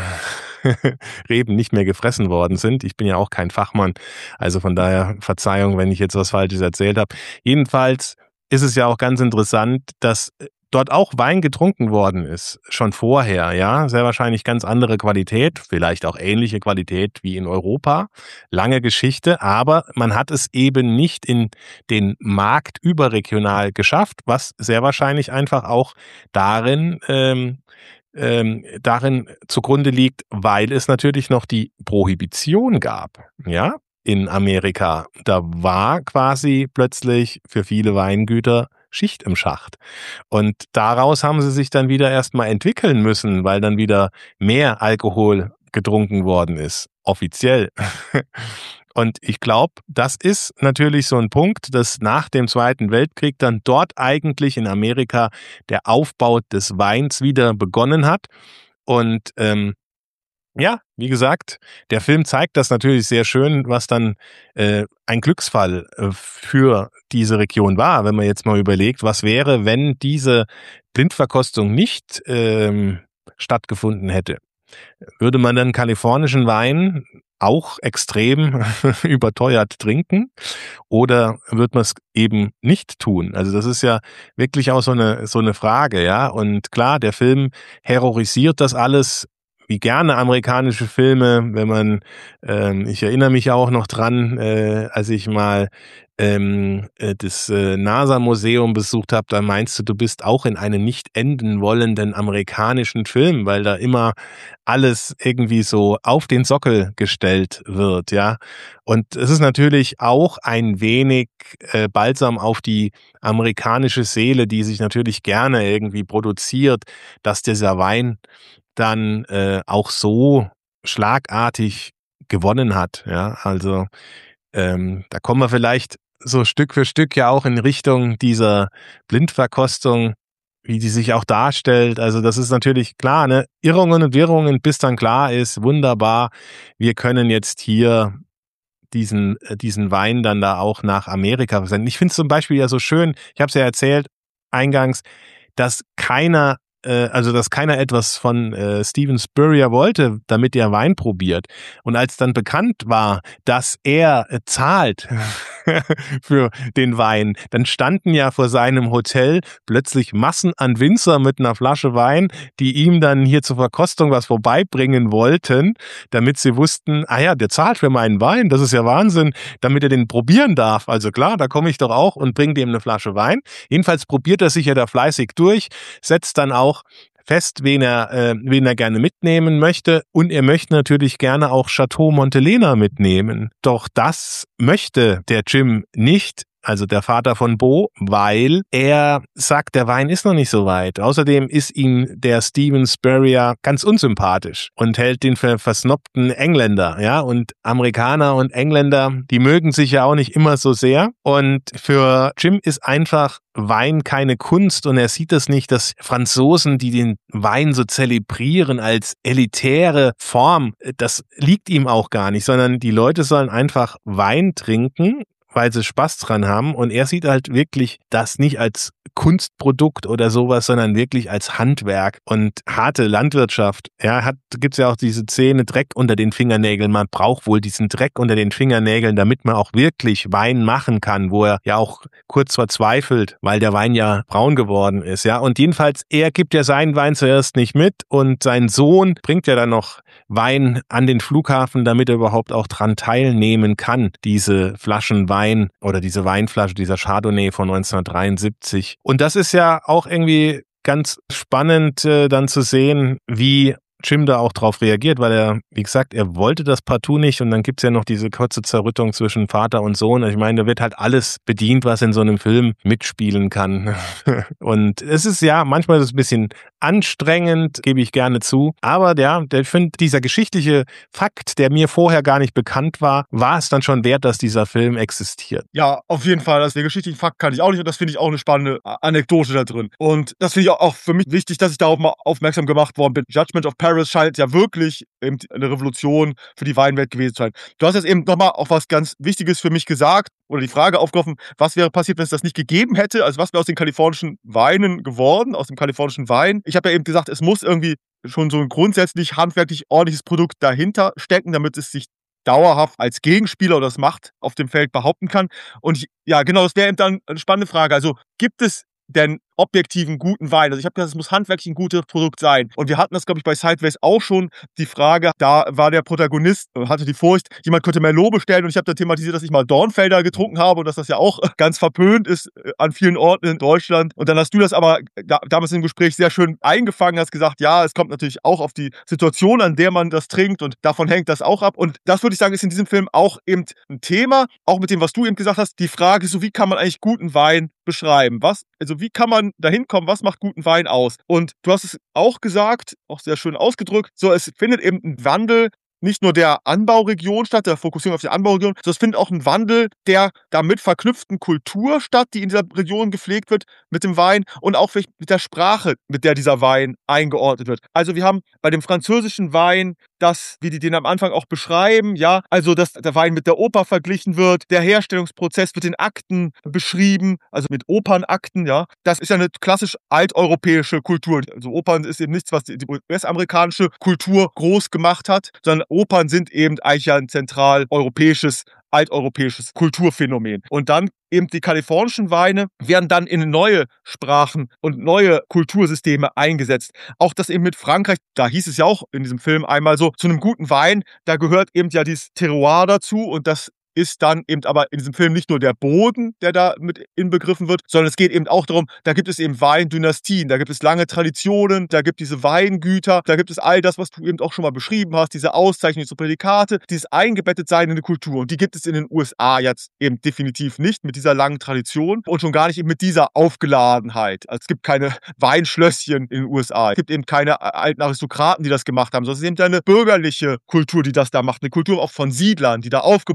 [SPEAKER 1] Reben nicht mehr gefressen worden sind. Ich bin ja auch kein Fachmann, also von daher Verzeihung, wenn ich jetzt was Falsches erzählt habe. Jedenfalls ist es ja auch ganz interessant, dass dort auch Wein getrunken worden ist, schon vorher, ja, sehr wahrscheinlich ganz andere Qualität, vielleicht auch ähnliche Qualität wie in Europa, lange Geschichte, aber man hat es eben nicht in den Markt überregional geschafft, was sehr wahrscheinlich einfach auch darin ähm, ähm, darin zugrunde liegt, weil es natürlich noch die Prohibition gab, ja, in Amerika. Da war quasi plötzlich für viele Weingüter Schicht im Schacht. Und daraus haben sie sich dann wieder erstmal entwickeln müssen, weil dann wieder mehr Alkohol getrunken worden ist, offiziell. Und ich glaube, das ist natürlich so ein Punkt, dass nach dem Zweiten Weltkrieg dann dort eigentlich in Amerika der Aufbau des Weins wieder begonnen hat. Und ähm, ja, wie gesagt, der Film zeigt das natürlich sehr schön, was dann äh, ein Glücksfall äh, für diese Region war, wenn man jetzt mal überlegt, was wäre, wenn diese Blindverkostung nicht ähm, stattgefunden hätte. Würde man dann kalifornischen Wein auch extrem überteuert trinken oder wird man es eben nicht tun? Also das ist ja wirklich auch so eine so eine Frage, ja. Und klar, der Film heroisiert das alles, wie gerne amerikanische Filme, wenn man, ähm, ich erinnere mich auch noch dran, äh, als ich mal ähm, äh, das äh, NASA-Museum besucht habe, da meinst du, du bist auch in einem nicht enden wollenden amerikanischen Film, weil da immer alles irgendwie so auf den Sockel gestellt wird, ja. Und es ist natürlich auch ein wenig äh, Balsam auf die amerikanische Seele, die sich natürlich gerne irgendwie produziert, dass dieser Wein dann äh, auch so schlagartig gewonnen hat. Ja, also ähm, da kommen wir vielleicht so Stück für Stück ja auch in Richtung dieser Blindverkostung, wie die sich auch darstellt. Also das ist natürlich klar, ne? Irrungen und Wirrungen, bis dann klar ist, wunderbar, wir können jetzt hier diesen, diesen Wein dann da auch nach Amerika versenden. Ich finde es zum Beispiel ja so schön, ich habe es ja erzählt eingangs, dass keiner also dass keiner etwas von äh, Steven Spurrier wollte, damit er Wein probiert. Und als dann bekannt war, dass er äh, zahlt für den Wein, dann standen ja vor seinem Hotel plötzlich Massen an Winzer mit einer Flasche Wein, die ihm dann hier zur Verkostung was vorbeibringen wollten, damit sie wussten, ah ja, der zahlt für meinen Wein, das ist ja Wahnsinn, damit er den probieren darf. Also klar, da komme ich doch auch und bringe dem eine Flasche Wein. Jedenfalls probiert er sich ja da fleißig durch, setzt dann auch fest, wen er, äh, wen er gerne mitnehmen möchte. Und er möchte natürlich gerne auch Chateau Montelena mitnehmen. Doch das möchte der Jim nicht, also der Vater von Beau, weil er sagt, der Wein ist noch nicht so weit. Außerdem ist ihm der Steven Spurrier ganz unsympathisch und hält den für versnobten Engländer. Ja, und Amerikaner und Engländer, die mögen sich ja auch nicht immer so sehr. Und für Jim ist einfach Wein keine Kunst und er sieht das nicht, dass Franzosen, die den Wein so zelebrieren als elitäre Form, das liegt ihm auch gar nicht, sondern die Leute sollen einfach Wein trinken, weil sie Spaß dran haben. Und er sieht halt wirklich das nicht als Kunstprodukt oder sowas, sondern wirklich als Handwerk und harte Landwirtschaft. Ja, hat, gibt's ja auch diese Szene Dreck unter den Fingernägeln. Man braucht wohl diesen Dreck unter den Fingernägeln, damit man auch wirklich Wein machen kann, wo er ja auch kurz verzweifelt, weil der Wein ja braun geworden ist. Ja, und jedenfalls, er gibt ja seinen Wein zuerst nicht mit und sein Sohn bringt ja dann noch Wein an den Flughafen, damit er überhaupt auch dran teilnehmen kann, diese Flaschen Wein oder diese Weinflasche, dieser Chardonnay von neunzehnhundertdreiundsiebzig. Und das ist ja auch irgendwie ganz spannend äh, dann zu sehen, wie Jim da auch drauf reagiert, weil er, wie gesagt, er wollte das partout nicht und dann gibt's ja noch diese kurze Zerrüttung zwischen Vater und Sohn. Ich meine, da wird halt alles bedient, was in so einem Film mitspielen kann. Und es ist ja, manchmal ist es ein bisschen anstrengend, gebe ich gerne zu. Aber ja, ich finde, dieser geschichtliche Fakt, der mir vorher gar nicht bekannt war, war es dann schon wert, dass dieser Film existiert.
[SPEAKER 2] Ja, auf jeden Fall. Also den geschichtlichen Fakt kann ich auch nicht und das finde ich auch eine spannende Anekdote da drin. Und das finde ich auch für mich wichtig, dass ich darauf mal aufmerksam gemacht worden bin. Judgment of Paris scheint ja wirklich eben eine Revolution für die Weinwelt gewesen zu sein. Du hast jetzt eben nochmal auch was ganz Wichtiges für mich gesagt oder die Frage aufgeworfen, was wäre passiert, wenn es das nicht gegeben hätte? Also was wäre aus den kalifornischen Weinen geworden, aus dem kalifornischen Wein? Ich habe ja eben gesagt, es muss irgendwie schon so ein grundsätzlich handwerklich ordentliches Produkt dahinter stecken, damit es sich dauerhaft als Gegenspieler oder das Macht auf dem Feld behaupten kann. Und ich, ja, genau, das wäre eben dann eine spannende Frage. Also gibt es denn objektiven guten Wein? Also ich habe gesagt, es muss handwerklich ein gutes Produkt sein. Und wir hatten das, glaube ich, bei Sideways auch schon, die Frage, da war der Protagonist, hatte die Furcht, jemand könnte Merlot bestellen und ich habe da thematisiert, dass ich mal Dornfelder getrunken habe und dass das ja auch ganz verpönt ist an vielen Orten in Deutschland. Und dann hast du das aber da, damals im Gespräch sehr schön eingefangen, hast gesagt, ja, es kommt natürlich auch auf die Situation, an der man das trinkt und davon hängt das auch ab. Und das würde ich sagen, ist in diesem Film auch eben ein Thema, auch mit dem, was du eben gesagt hast, die Frage ist so, wie kann man eigentlich guten Wein beschreiben? Was, also wie kann man dahin kommen, was macht guten Wein aus? Und du hast es auch gesagt, auch sehr schön ausgedrückt, so es findet eben ein Wandel nicht nur der Anbauregion statt, der Fokussierung auf die Anbauregion, sondern es findet auch ein Wandel der damit verknüpften Kultur statt, die in dieser Region gepflegt wird mit dem Wein und auch vielleicht mit der Sprache, mit der dieser Wein eingeordnet wird. Also wir haben bei dem französischen Wein das, wie die den am Anfang auch beschreiben, ja, also dass der Wein mit der Oper verglichen wird, der Herstellungsprozess wird in Akten beschrieben, also mit Opernakten, ja. Das ist ja eine klassisch alteuropäische Kultur. Also Opern ist eben nichts, was die U S-amerikanische Kultur groß gemacht hat, sondern Opern sind eben eigentlich ja ein zentral europäisches, alteuropäisches Kulturphänomen. Und dann eben die kalifornischen Weine werden dann in neue Sprachen und neue Kultursysteme eingesetzt. Auch das eben mit Frankreich, da hieß es ja auch in diesem Film einmal so, zu einem guten Wein, da gehört eben ja dieses Terroir dazu und das ist dann eben aber in diesem Film nicht nur der Boden, der da mit inbegriffen wird, sondern es geht eben auch darum, da gibt es eben Weindynastien, da gibt es lange Traditionen, da gibt es diese Weingüter, da gibt es all das, was du eben auch schon mal beschrieben hast, diese Auszeichnungen, diese Prädikate, dieses Eingebettetsein in eine Kultur. Und die gibt es in den U S A jetzt eben definitiv nicht mit dieser langen Tradition und schon gar nicht eben mit dieser Aufgeladenheit. Also es gibt keine Weinschlösschen in den U S A, es gibt eben keine alten Aristokraten, die das gemacht haben, sondern es ist eben eine bürgerliche Kultur, die das da macht, eine Kultur auch von Siedlern, die da aufgebrochen sind,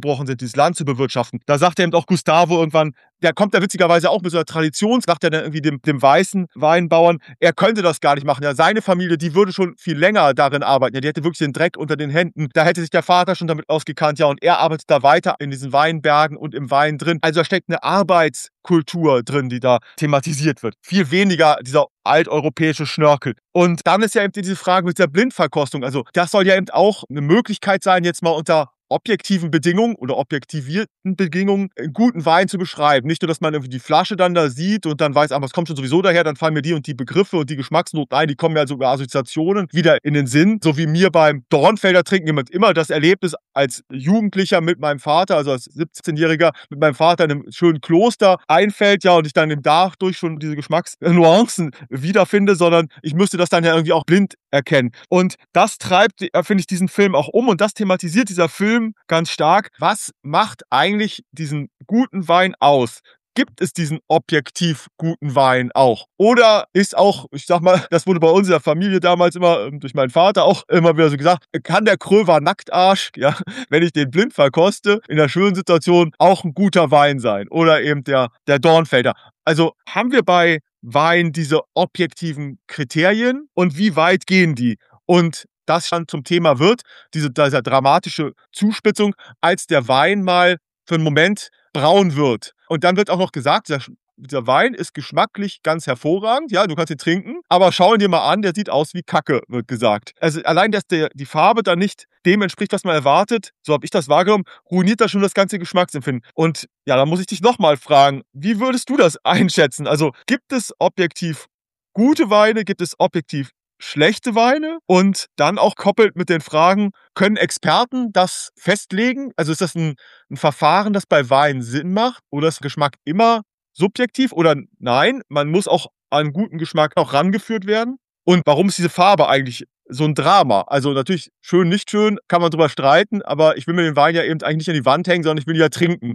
[SPEAKER 2] dieses Land zu bewirtschaften. Da sagt er eben auch Gustavo irgendwann, der kommt da witzigerweise auch mit so einer Tradition, sagt er dann irgendwie dem, dem weißen Weinbauern, er könnte das gar nicht machen. Ja, seine Familie, die würde schon viel länger darin arbeiten. Ja, die hätte wirklich den Dreck unter den Händen. Da hätte sich der Vater schon damit ausgekannt. Ja, und er arbeitet da weiter in diesen Weinbergen und im Wein drin. Also da steckt eine Arbeitskultur drin, die da thematisiert wird. Viel weniger dieser alteuropäische Schnörkel. Und dann ist ja eben diese Frage mit der Blindverkostung. Also das soll ja eben auch eine Möglichkeit sein, jetzt mal unter objektiven Bedingungen oder objektivierten Bedingungen einen guten Wein zu beschreiben. Nicht nur, dass man irgendwie die Flasche dann da sieht und dann weiß, aber es kommt schon sowieso daher, dann fallen mir die und die Begriffe und die Geschmacksnoten ein, die kommen ja sogar Assoziationen wieder in den Sinn. So wie mir beim Dornfelder Trinken jemand immer das Erlebnis als Jugendlicher mit meinem Vater, also als siebzehnjähriger mit meinem Vater in einem schönen Kloster einfällt, ja, und ich dann im dadurch schon diese Geschmacksnuancen wiederfinde, sondern ich müsste das dann ja irgendwie auch blind erkennen. Und das treibt, finde ich, diesen Film auch um und das thematisiert dieser Film ganz stark. Was macht eigentlich diesen guten Wein aus? Gibt es diesen objektiv guten Wein auch? Oder ist auch, ich sag mal, das wurde bei uns in der Familie damals immer, durch meinen Vater auch immer wieder so gesagt, kann der Kröver Nacktarsch, ja, wenn ich den blind verkoste, in der schönen Situation auch ein guter Wein sein? Oder eben der, der Dornfelder. Also haben wir bei Wein diese objektiven Kriterien und wie weit gehen die? Und das dann zum Thema wird, diese, diese dramatische Zuspitzung, als der Wein mal für einen Moment braun wird. Und dann wird auch noch gesagt, dieser, dieser Wein ist geschmacklich ganz hervorragend, ja, du kannst ihn trinken, aber schau ihn dir mal an, der sieht aus wie Kacke, wird gesagt. Also allein, dass der, die Farbe dann nicht dem entspricht, was man erwartet, so habe ich das wahrgenommen, ruiniert das schon das ganze Geschmacksempfinden. Und ja, da muss ich dich nochmal fragen, wie würdest du das einschätzen? Also gibt es objektiv gute Weine, gibt es objektiv schlechte Weine und dann auch koppelt mit den Fragen, können Experten das festlegen? Also ist das ein, ein Verfahren, das bei Wein Sinn macht oder ist Geschmack immer subjektiv oder nein, man muss auch an guten Geschmack auch rangeführt werden? Und warum ist diese Farbe eigentlich so ein Drama? Also natürlich schön, nicht schön, kann man drüber streiten, aber ich will mir den Wein ja eben eigentlich nicht an die Wand hängen, sondern ich will ihn ja trinken.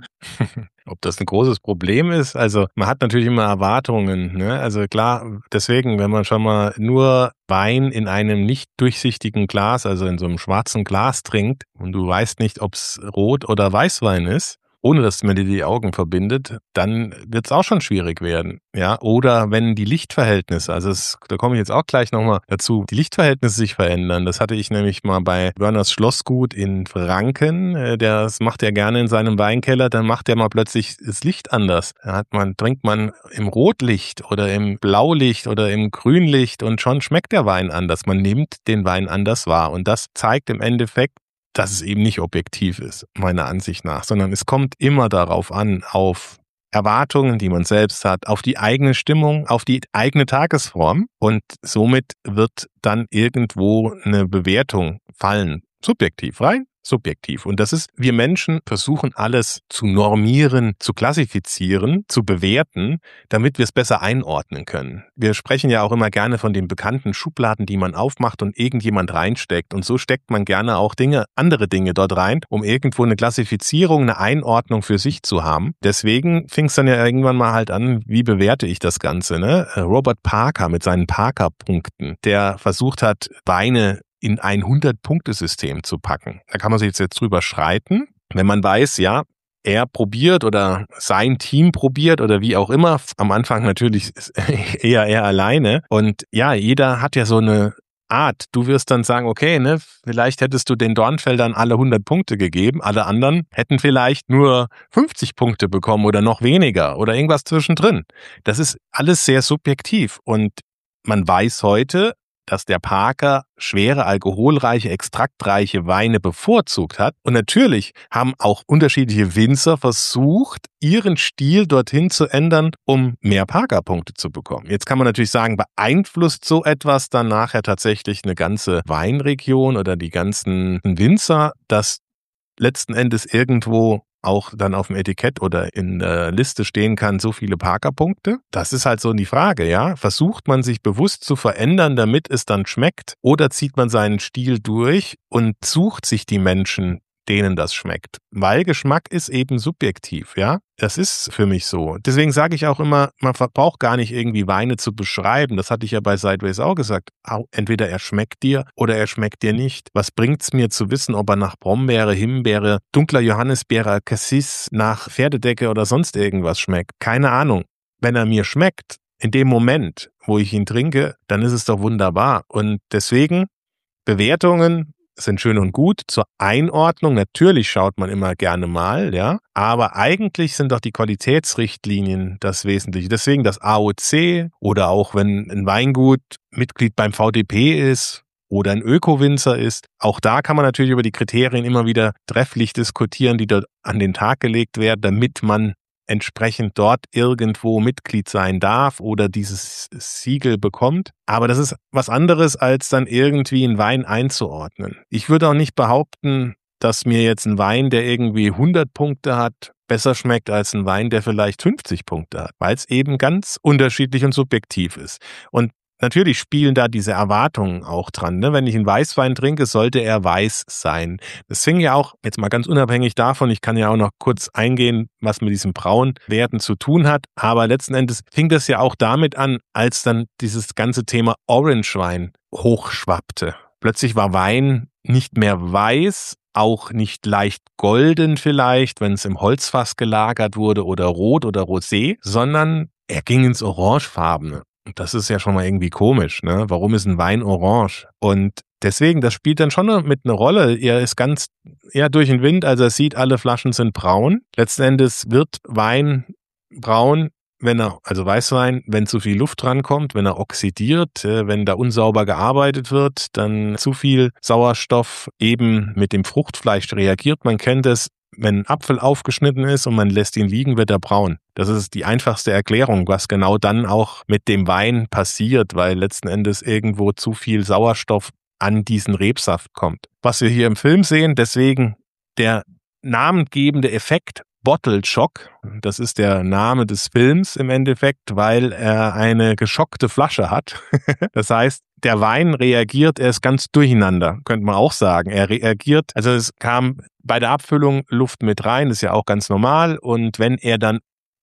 [SPEAKER 1] Ob das ein großes Problem ist? Also man hat natürlich immer Erwartungen, ne? Also klar, deswegen, wenn man schon mal nur Wein in einem nicht durchsichtigen Glas, also in so einem schwarzen Glas trinkt und du weißt nicht, ob es Rot- oder Weißwein ist, ohne dass man dir die Augen verbindet, dann wird es auch schon schwierig werden. Ja, oder wenn die Lichtverhältnisse, also es, da komme ich jetzt auch gleich nochmal dazu, die Lichtverhältnisse sich verändern. Das hatte ich nämlich mal bei Wörners Schlossgut in Franken. Der, das macht er gerne in seinem Weinkeller, dann macht er mal plötzlich das Licht anders. Da hat man, trinkt man im Rotlicht oder im Blaulicht oder im Grünlicht und schon schmeckt der Wein anders. Man nimmt den Wein anders wahr und das zeigt im Endeffekt, dass es eben nicht objektiv ist, meiner Ansicht nach, sondern es kommt immer darauf an, auf Erwartungen, die man selbst hat, auf die eigene Stimmung, auf die eigene Tagesform und somit wird dann irgendwo eine Bewertung fallen. Subjektiv, rein subjektiv. Und das ist, wir Menschen versuchen alles zu normieren, zu klassifizieren, zu bewerten, damit wir es besser einordnen können. Wir sprechen ja auch immer gerne von den bekannten Schubladen, die man aufmacht und irgendjemand reinsteckt. Und so steckt man gerne auch Dinge, andere Dinge dort rein, um irgendwo eine Klassifizierung, eine Einordnung für sich zu haben. Deswegen fing es dann ja irgendwann mal halt an, wie bewerte ich das Ganze, ne? Robert Parker mit seinen Parker-Punkten, der versucht hat, Weine in ein hundert-Punkte-System zu packen. Da kann man sich jetzt, jetzt drüber streiten. Wenn man weiß, ja, er probiert oder sein Team probiert oder wie auch immer, am Anfang natürlich eher er alleine. Und ja, jeder hat ja so eine Art. Du wirst dann sagen, okay, ne, vielleicht hättest du den Dornfeldern alle hundert Punkte gegeben, alle anderen hätten vielleicht nur fünfzig Punkte bekommen oder noch weniger oder irgendwas zwischendrin. Das ist alles sehr subjektiv und man weiß heute, dass der Parker schwere, alkoholreiche, extraktreiche Weine bevorzugt hat. Und natürlich haben auch unterschiedliche Winzer versucht, ihren Stil dorthin zu ändern, um mehr Parker-Punkte zu bekommen. Jetzt kann man natürlich sagen, beeinflusst so etwas dann nachher tatsächlich eine ganze Weinregion oder die ganzen Winzer, dass letzten Endes irgendwo auch dann auf dem Etikett oder in der Liste stehen kann, so viele Parker-Punkte? Das ist halt so die Frage, ja. Versucht man sich bewusst zu verändern, damit es dann schmeckt? Oder zieht man seinen Stil durch und sucht sich die Menschen, denen das schmeckt. Weil Geschmack ist eben subjektiv, ja. Das ist für mich so. Deswegen sage ich auch immer, man braucht gar nicht irgendwie Weine zu beschreiben. Das hatte ich ja bei Sideways auch gesagt. Entweder er schmeckt dir oder er schmeckt dir nicht. Was bringt's mir zu wissen, ob er nach Brombeere, Himbeere, dunkler Johannisbeere, Cassis, nach Pferdedecke oder sonst irgendwas schmeckt? Keine Ahnung. Wenn er mir schmeckt, in dem Moment, wo ich ihn trinke, dann ist es doch wunderbar. Und deswegen, Bewertungen sind schön und gut. Zur Einordnung, natürlich schaut man immer gerne mal, ja, aber eigentlich sind doch die Qualitätsrichtlinien das Wesentliche. Deswegen das A O C oder auch wenn ein Weingut Mitglied beim V D P ist oder ein Öko-Winzer ist, auch da kann man natürlich über die Kriterien immer wieder trefflich diskutieren, die dort an den Tag gelegt werden, damit man entsprechend dort irgendwo Mitglied sein darf oder dieses Siegel bekommt. Aber das ist was anderes, als dann irgendwie einen Wein einzuordnen. Ich würde auch nicht behaupten, dass mir jetzt ein Wein, der irgendwie hundert Punkte hat, besser schmeckt als ein Wein, der vielleicht fünfzig Punkte hat, weil es eben ganz unterschiedlich und subjektiv ist. Und natürlich spielen da diese Erwartungen auch dran. Ne? Wenn ich einen Weißwein trinke, sollte er weiß sein. Das fing ja auch, jetzt mal ganz unabhängig davon, ich kann ja auch noch kurz eingehen, was mit diesen Braunwerten zu tun hat, aber letzten Endes fing das ja auch damit an, als dann dieses ganze Thema Orangewein hochschwappte. Plötzlich war Wein nicht mehr weiß, auch nicht leicht golden vielleicht, wenn es im Holzfass gelagert wurde oder rot oder rosé, sondern er ging ins Orangefarbene. Und das ist ja schon mal irgendwie komisch, ne? Warum ist ein Wein orange? Und deswegen, das spielt dann schon mit eine Rolle. Er ist ganz eher durch den Wind, also er sieht, alle Flaschen sind braun. Letzten Endes wird Wein braun, wenn er, also Weißwein, wenn zu viel Luft drankommt, wenn er oxidiert, wenn da unsauber gearbeitet wird, dann zu viel Sauerstoff eben mit dem Fruchtfleisch reagiert. Man kennt es, wenn ein Apfel aufgeschnitten ist und man lässt ihn liegen, wird er braun. Das ist die einfachste Erklärung, was genau dann auch mit dem Wein passiert, weil letzten Endes irgendwo zu viel Sauerstoff an diesen Rebsaft kommt. Was wir hier im Film sehen, deswegen der namengebende Effekt Bottle Shock, das ist der Name des Films im Endeffekt, weil er eine geschockte Flasche hat. Das heißt, der Wein reagiert, er ist ganz durcheinander, könnte man auch sagen. Er reagiert, also es kam bei der Abfüllung Luft mit rein, ist ja auch ganz normal. Und wenn er dann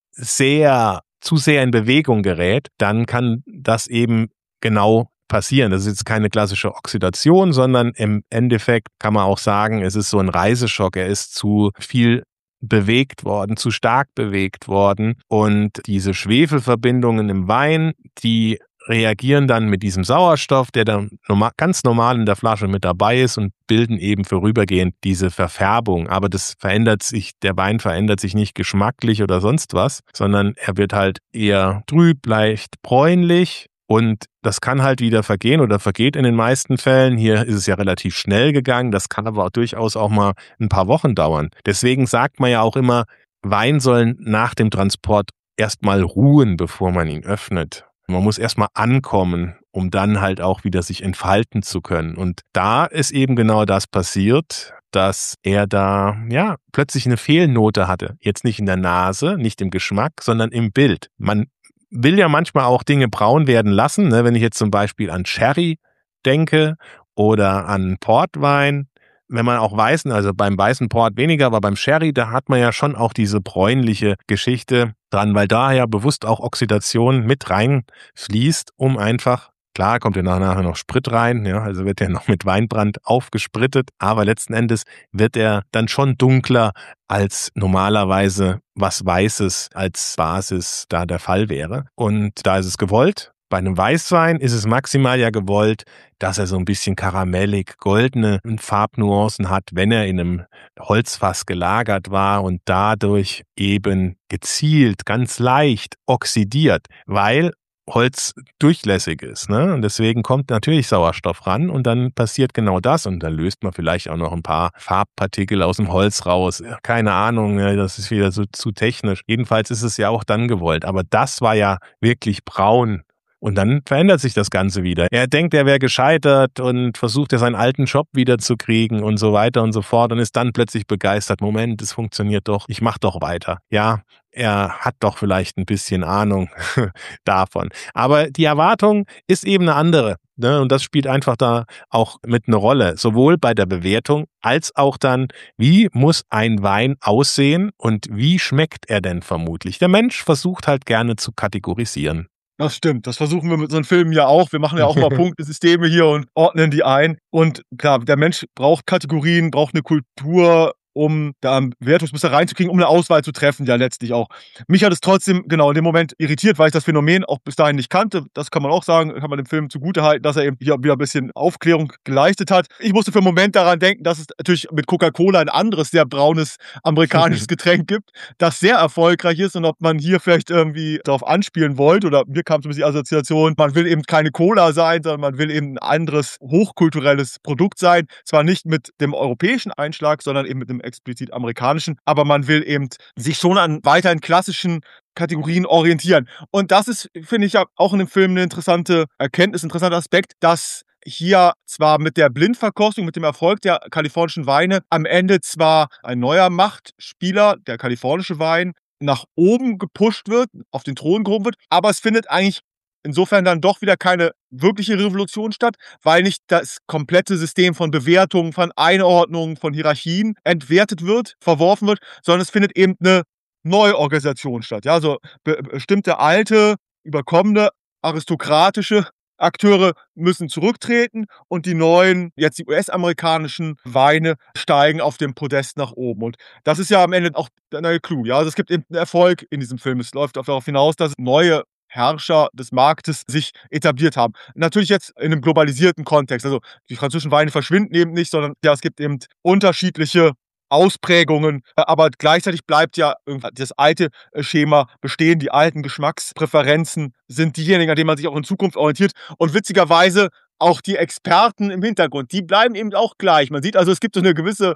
[SPEAKER 1] sehr, zu sehr in Bewegung gerät, dann kann das eben genau passieren. Das ist jetzt keine klassische Oxidation, sondern im Endeffekt kann man auch sagen, es ist so ein Reiseschock. Er ist zu viel bewegt worden, zu stark bewegt worden. Und diese Schwefelverbindungen im Wein, die reagieren dann mit diesem Sauerstoff, der dann normal, ganz normal in der Flasche mit dabei ist und bilden eben vorübergehend diese Verfärbung. Aber das verändert sich, der Wein verändert sich nicht geschmacklich oder sonst was, sondern er wird halt eher trüb, leicht bräunlich. Und das kann halt wieder vergehen oder vergeht in den meisten Fällen. Hier ist es ja relativ schnell gegangen. Das kann aber auch durchaus auch mal ein paar Wochen dauern. Deswegen sagt man ja auch immer, Wein soll nach dem Transport erstmal ruhen, bevor man ihn öffnet. Man muss erstmal ankommen, um dann halt auch wieder sich entfalten zu können. Und da ist eben genau das passiert, dass er da ja plötzlich eine Fehlnote hatte. Jetzt nicht in der Nase, nicht im Geschmack, sondern im Bild. Man will ja manchmal auch Dinge braun werden lassen, ne? Wenn ich jetzt zum Beispiel an Sherry denke oder an Portwein, wenn man auch weißen, also beim weißen Port weniger, aber beim Sherry, da hat man ja schon auch diese bräunliche Geschichte dran, weil da ja bewusst auch Oxidation mit reinfließt, um einfach, klar kommt ja nachher noch Sprit rein, ja, also wird er noch mit Weinbrand aufgesprittet, aber letzten Endes wird er dann schon dunkler, als normalerweise was Weißes als Basis da der Fall wäre. Und da ist es gewollt. Bei einem Weißwein ist es maximal ja gewollt, dass er so ein bisschen karamellig, goldene Farbnuancen hat, wenn er in einem Holzfass gelagert war und dadurch eben gezielt, ganz leicht oxidiert, weil Holz durchlässig ist, ne? Und deswegen kommt natürlich Sauerstoff ran und dann passiert genau das und dann löst man vielleicht auch noch ein paar Farbpartikel aus dem Holz raus. Keine Ahnung, ne? Das ist wieder so zu technisch. Jedenfalls ist es ja auch dann gewollt. Aber das war ja wirklich braun Und dann verändert sich das Ganze wieder. Er denkt, er wäre gescheitert und versucht er seinen alten Job wiederzukriegen und so weiter und so fort und ist dann plötzlich begeistert. Moment, es funktioniert doch, ich mach doch weiter. Ja, er hat doch vielleicht ein bisschen Ahnung davon. Aber die Erwartung ist eben eine andere. Ne? Und das spielt einfach da auch mit eine Rolle. Sowohl bei der Bewertung als auch dann, wie muss ein Wein aussehen und wie schmeckt er denn vermutlich? Der Mensch versucht halt gerne zu kategorisieren.
[SPEAKER 2] Das stimmt, das versuchen wir mit unseren Filmen ja auch. Wir machen ja auch immer Punktesysteme hier und ordnen die ein. Und klar, der Mensch braucht Kategorien, braucht eine Kultur, um da einen Bewertungsmuster reinzukriegen, um eine Auswahl zu treffen, ja letztlich auch. Mich hat es trotzdem genau in dem Moment irritiert, weil ich das Phänomen auch bis dahin nicht kannte. Das kann man auch sagen, kann man dem Film zugutehalten, dass er eben hier wieder ein bisschen Aufklärung geleistet hat. Ich musste für einen Moment daran denken, dass es natürlich mit Coca-Cola ein anderes, sehr braunes amerikanisches Getränk gibt, das sehr erfolgreich ist und ob man hier vielleicht irgendwie darauf anspielen wollte oder mir kam so ein bisschen die Assoziation, man will eben keine Cola sein, sondern man will eben ein anderes hochkulturelles Produkt sein. Zwar nicht mit dem europäischen Einschlag, sondern eben mit dem explizit amerikanischen, aber man will eben sich schon an weiterhin klassischen Kategorien orientieren. Und das ist, finde ich, auch in dem Film eine interessante Erkenntnis, ein interessanter Aspekt, dass hier zwar mit der Blindverkostung, mit dem Erfolg der kalifornischen Weine am Ende zwar ein neuer Machtspieler, der kalifornische Wein, nach oben gepusht wird, auf den Thron gehoben wird, aber es findet eigentlich insofern dann doch wieder keine wirkliche Revolution statt, weil nicht das komplette System von Bewertungen, von Einordnungen, von Hierarchien entwertet wird, verworfen wird, sondern es findet eben eine Neuorganisation statt. Ja, also be bestimmte alte, überkommene, aristokratische Akteure müssen zurücktreten und die neuen, jetzt die U S-amerikanischen Weine steigen auf dem Podest nach oben. Und das ist ja am Ende auch der Clou. Ja, also es gibt eben einen Erfolg in diesem Film. Es läuft darauf hinaus, dass neue Herrscher des Marktes sich etabliert haben. Natürlich jetzt in einem globalisierten Kontext. Also die französischen Weine verschwinden eben nicht, sondern ja, es gibt eben unterschiedliche Ausprägungen, aber gleichzeitig bleibt ja das alte Schema bestehen, die alten Geschmackspräferenzen sind diejenigen, an denen man sich auch in Zukunft orientiert und witzigerweise auch die Experten im Hintergrund, die bleiben eben auch gleich. Man sieht also, es gibt so eine gewisse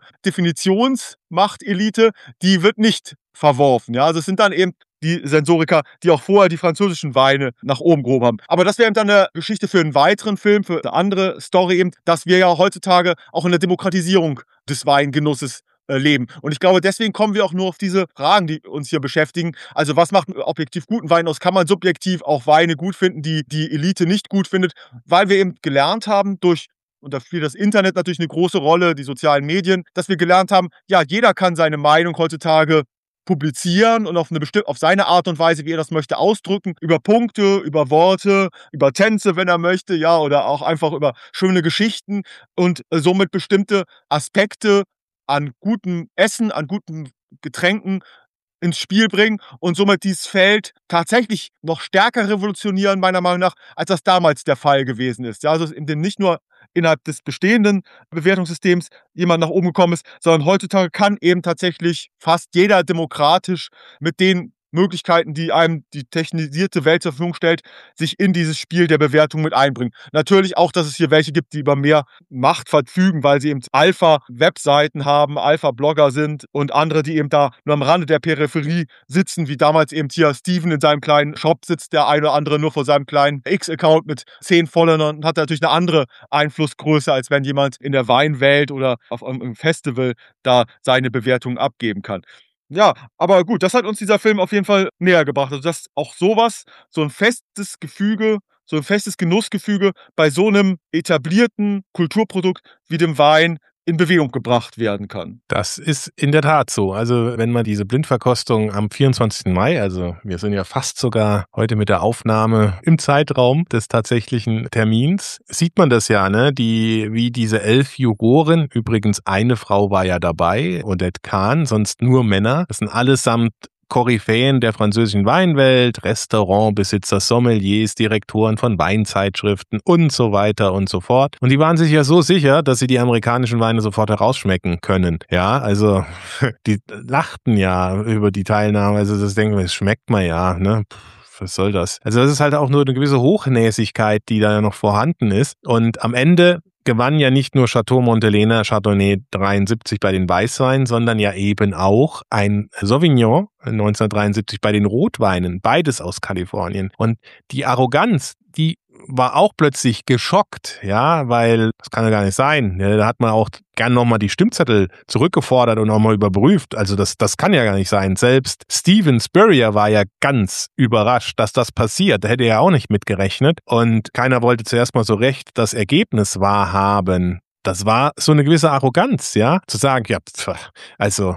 [SPEAKER 2] Definitionsmachtelite, die wird nicht verworfen. Ja, also es sind dann eben die Sensoriker, die auch vorher die französischen Weine nach oben gehoben haben. Aber das wäre eben dann eine Geschichte für einen weiteren Film, für eine andere Story eben, dass wir ja heutzutage auch in der Demokratisierung des Weingenusses leben. Und ich glaube, deswegen kommen wir auch nur auf diese Fragen, die uns hier beschäftigen. Also was macht objektiv guten Wein aus? Kann man subjektiv auch Weine gut finden, die die Elite nicht gut findet? Weil wir eben gelernt haben durch, und da spielt das Internet natürlich eine große Rolle, die sozialen Medien, dass wir gelernt haben, ja, jeder kann seine Meinung heutzutage publizieren und auf eine bestimmte, auf seine Art und Weise, wie er das möchte, ausdrücken, über Punkte, über Worte, über Tänze, wenn er möchte, ja, oder auch einfach über schöne Geschichten und somit bestimmte Aspekte an gutem Essen, an guten Getränken ins Spiel bringen und somit dieses Feld tatsächlich noch stärker revolutionieren, meiner Meinung nach, als das damals der Fall gewesen ist. Ja, also in dem nicht nur innerhalb des bestehenden Bewertungssystems jemand nach oben gekommen ist, sondern heutzutage kann eben tatsächlich fast jeder demokratisch mit den Möglichkeiten, die einem die technisierte Welt zur Verfügung stellt, sich in dieses Spiel der Bewertung mit einbringen. Natürlich auch, dass es hier welche gibt, die über mehr Macht verfügen, weil sie eben Alpha-Webseiten haben, Alpha-Blogger sind und andere, die eben da nur am Rande der Peripherie sitzen, wie damals eben hier Steven in seinem kleinen Shop sitzt, der eine oder andere nur vor seinem kleinen X-Account mit zehn Followern und hat natürlich eine andere Einflussgröße, als wenn jemand in der Weinwelt oder auf einem Festival da seine Bewertungen abgeben kann. Ja, aber gut, das hat uns dieser Film auf jeden Fall näher gebracht. Also, dass auch sowas, so ein festes Gefüge, so ein festes Genussgefüge bei so einem etablierten Kulturprodukt wie dem Wein in Bewegung gebracht werden kann.
[SPEAKER 1] Das ist in der Tat so. Also wenn man diese Blindverkostung am vierundzwanzigsten Mai, also wir sind ja fast sogar heute mit der Aufnahme im Zeitraum des tatsächlichen Termins, sieht man das ja, ne? Die, wie diese elf Juroren, übrigens eine Frau war ja dabei, Odette Kahn, sonst nur Männer. Das sind allesamt Koryphäen der französischen Weinwelt, Restaurantbesitzer, Sommeliers, Direktoren von Weinzeitschriften und so weiter und so fort. Und die waren sich ja so sicher, dass sie die amerikanischen Weine sofort herausschmecken können. Ja, also die lachten ja über die Teilnahme. Also das denken wir, das schmeckt man ja, ne? Was soll das? Also das ist halt auch nur eine gewisse Hochnäsigkeit, die da noch vorhanden ist. Und am Ende gewann ja nicht nur Chateau Montelena Chardonnay dreiundsiebzig bei den Weißweinen, sondern ja eben auch ein Sauvignon neunzehnhundertdreiundsiebzig bei den Rotweinen, beides aus Kalifornien. Und die Arroganz die war auch plötzlich geschockt, ja, weil das kann ja gar nicht sein. Ja, da hat man auch gern nochmal die Stimmzettel zurückgefordert und nochmal überprüft. Also das, das kann ja gar nicht sein. Selbst Steven Spurrier war ja ganz überrascht, dass das passiert. Da hätte er ja auch nicht mitgerechnet. Und keiner wollte zuerst mal so recht das Ergebnis wahrhaben. Das war so eine gewisse Arroganz, ja, zu sagen, ja, pf, also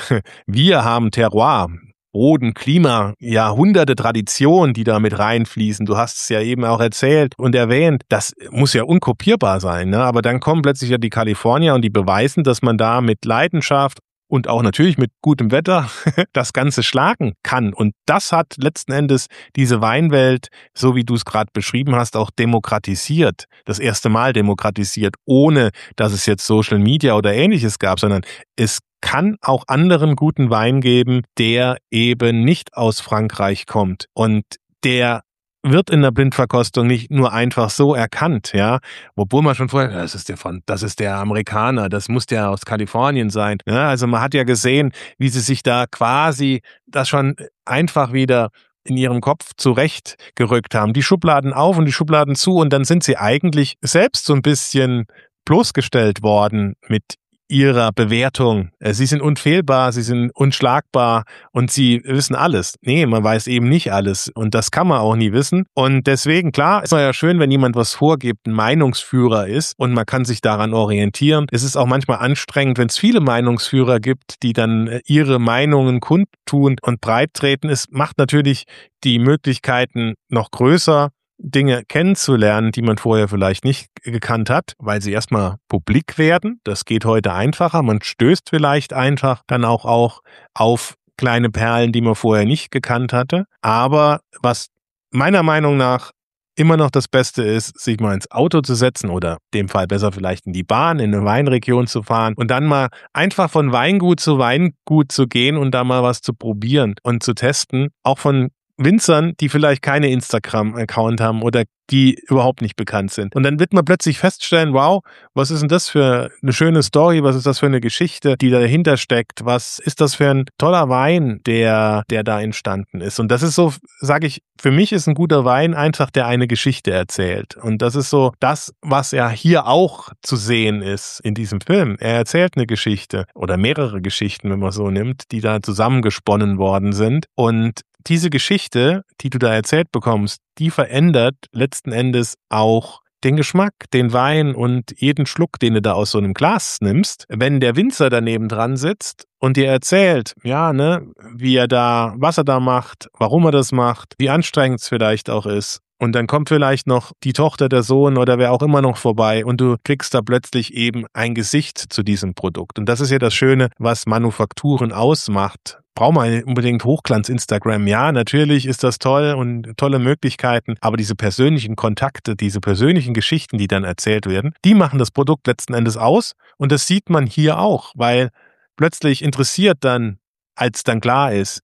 [SPEAKER 1] wir haben Terroir. Boden, Klima, Jahrhunderte Tradition, die da mit reinfließen. Du hast es ja eben auch erzählt und erwähnt. Das muss ja unkopierbar sein, ne? Aber dann kommen plötzlich ja die Kalifornier und die beweisen, dass man da mit Leidenschaft und auch natürlich mit gutem Wetter das Ganze schlagen kann. Und das hat letzten Endes diese Weinwelt, so wie du es gerade beschrieben hast, auch demokratisiert. Das erste Mal demokratisiert, ohne dass es jetzt Social Media oder Ähnliches gab, sondern es kann auch anderen guten Wein geben, der eben nicht aus Frankreich kommt. Und der wird in der Blindverkostung nicht nur einfach so erkannt, ja, obwohl man schon vorher, das ist der von, das ist der Amerikaner, das muss der aus Kalifornien sein. Ja, also man hat ja gesehen, wie sie sich da quasi das schon einfach wieder in ihrem Kopf zurechtgerückt haben. Die Schubladen auf und die Schubladen zu und dann sind sie eigentlich selbst so ein bisschen bloßgestellt worden mit ihrer Bewertung. Sie sind unfehlbar, sie sind unschlagbar und sie wissen alles. Nee, man weiß eben nicht alles und das kann man auch nie wissen. Und deswegen, klar, ist es ja schön, wenn jemand was vorgibt, ein Meinungsführer ist und man kann sich daran orientieren. Es ist auch manchmal anstrengend, wenn es viele Meinungsführer gibt, die dann ihre Meinungen kundtun und breit treten. Es macht natürlich die Möglichkeiten noch größer, Dinge kennenzulernen, die man vorher vielleicht nicht gekannt hat, weil sie erstmal publik werden. Das geht heute einfacher. Man stößt vielleicht einfach dann auch, auch auf kleine Perlen, die man vorher nicht gekannt hatte. Aber was meiner Meinung nach immer noch das Beste ist, sich mal ins Auto zu setzen oder in dem Fall besser vielleicht in die Bahn, in eine Weinregion zu fahren und dann mal einfach von Weingut zu Weingut zu gehen und da mal was zu probieren und zu testen. Auch von Winzern, die vielleicht keine Instagram-Account haben oder die überhaupt nicht bekannt sind. Und dann wird man plötzlich feststellen, wow, was ist denn das für eine schöne Story, was ist das für eine Geschichte, die dahinter steckt, was ist das für ein toller Wein, der der da entstanden ist. Und das ist so, sage ich, für mich ist ein guter Wein einfach, der eine Geschichte erzählt. Und das ist so das, was ja hier auch zu sehen ist in diesem Film. Er erzählt eine Geschichte oder mehrere Geschichten, wenn man so nimmt, die da zusammengesponnen worden sind. Und diese Geschichte, die du da erzählt bekommst, die verändert letzten Endes auch den Geschmack, den Wein und jeden Schluck, den du da aus so einem Glas nimmst. Wenn der Winzer daneben dran sitzt und dir erzählt, ja, ne, wie er da, was er da macht, warum er das macht, wie anstrengend es vielleicht auch ist. Und dann kommt vielleicht noch die Tochter, der Sohn oder wer auch immer noch vorbei und du kriegst da plötzlich eben ein Gesicht zu diesem Produkt. Und das ist ja das Schöne, was Manufakturen ausmacht. Braucht man unbedingt Hochglanz-Instagram? Ja, natürlich ist das toll und tolle Möglichkeiten, aber diese persönlichen Kontakte, diese persönlichen Geschichten, die dann erzählt werden, die machen das Produkt letzten Endes aus und das sieht man hier auch, weil plötzlich interessiert dann, als dann klar ist,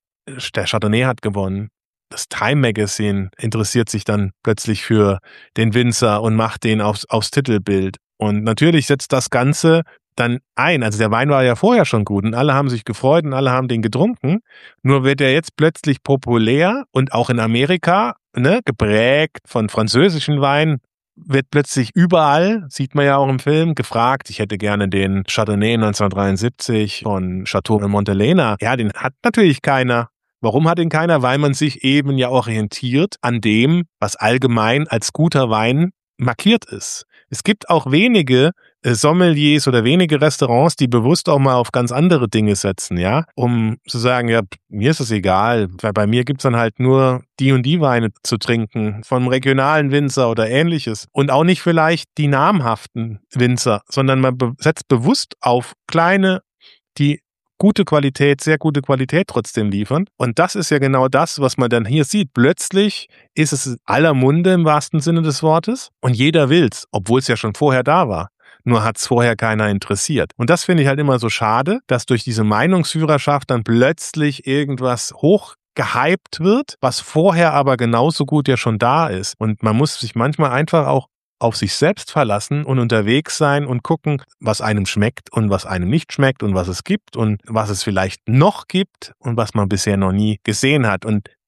[SPEAKER 1] der Chardonnay hat gewonnen. Das Time Magazine interessiert sich dann plötzlich für den Winzer und macht den aufs, aufs Titelbild. Und natürlich setzt das Ganze dann ein. Also der Wein war ja vorher schon gut und alle haben sich gefreut und alle haben den getrunken. Nur wird er jetzt plötzlich populär und auch in Amerika, ne, geprägt von französischen Wein, wird plötzlich überall, sieht man ja auch im Film, gefragt. Ich hätte gerne den Chardonnay neunzehnhundertdreiundsiebzig von Chateau Montelena. Ja, den hat natürlich keiner. Warum hat ihn keiner? Weil man sich eben ja orientiert an dem, was allgemein als guter Wein markiert ist. Es gibt auch wenige Sommeliers oder wenige Restaurants, die bewusst auch mal auf ganz andere Dinge setzen, ja, um zu sagen, ja, mir ist es egal, weil bei mir gibt's dann halt nur die und die Weine zu trinken, vom regionalen Winzer oder ähnliches und auch nicht vielleicht die namhaften Winzer, sondern man setzt bewusst auf kleine, die gute Qualität, sehr gute Qualität trotzdem liefern. Und das ist ja genau das, was man dann hier sieht. Plötzlich ist es in aller Munde im wahrsten Sinne des Wortes und jeder will's, obwohl es ja schon vorher da war. Nur hat's vorher keiner interessiert. Und das finde ich halt immer so schade, dass durch diese Meinungsführerschaft dann plötzlich irgendwas hochgehypt wird, was vorher aber genauso gut ja schon da ist. Und man muss sich manchmal einfach auch auf sich selbst verlassen und unterwegs sein und gucken, was einem schmeckt und was einem nicht schmeckt und was es gibt und was es vielleicht noch gibt und was man bisher noch nie gesehen hat. Und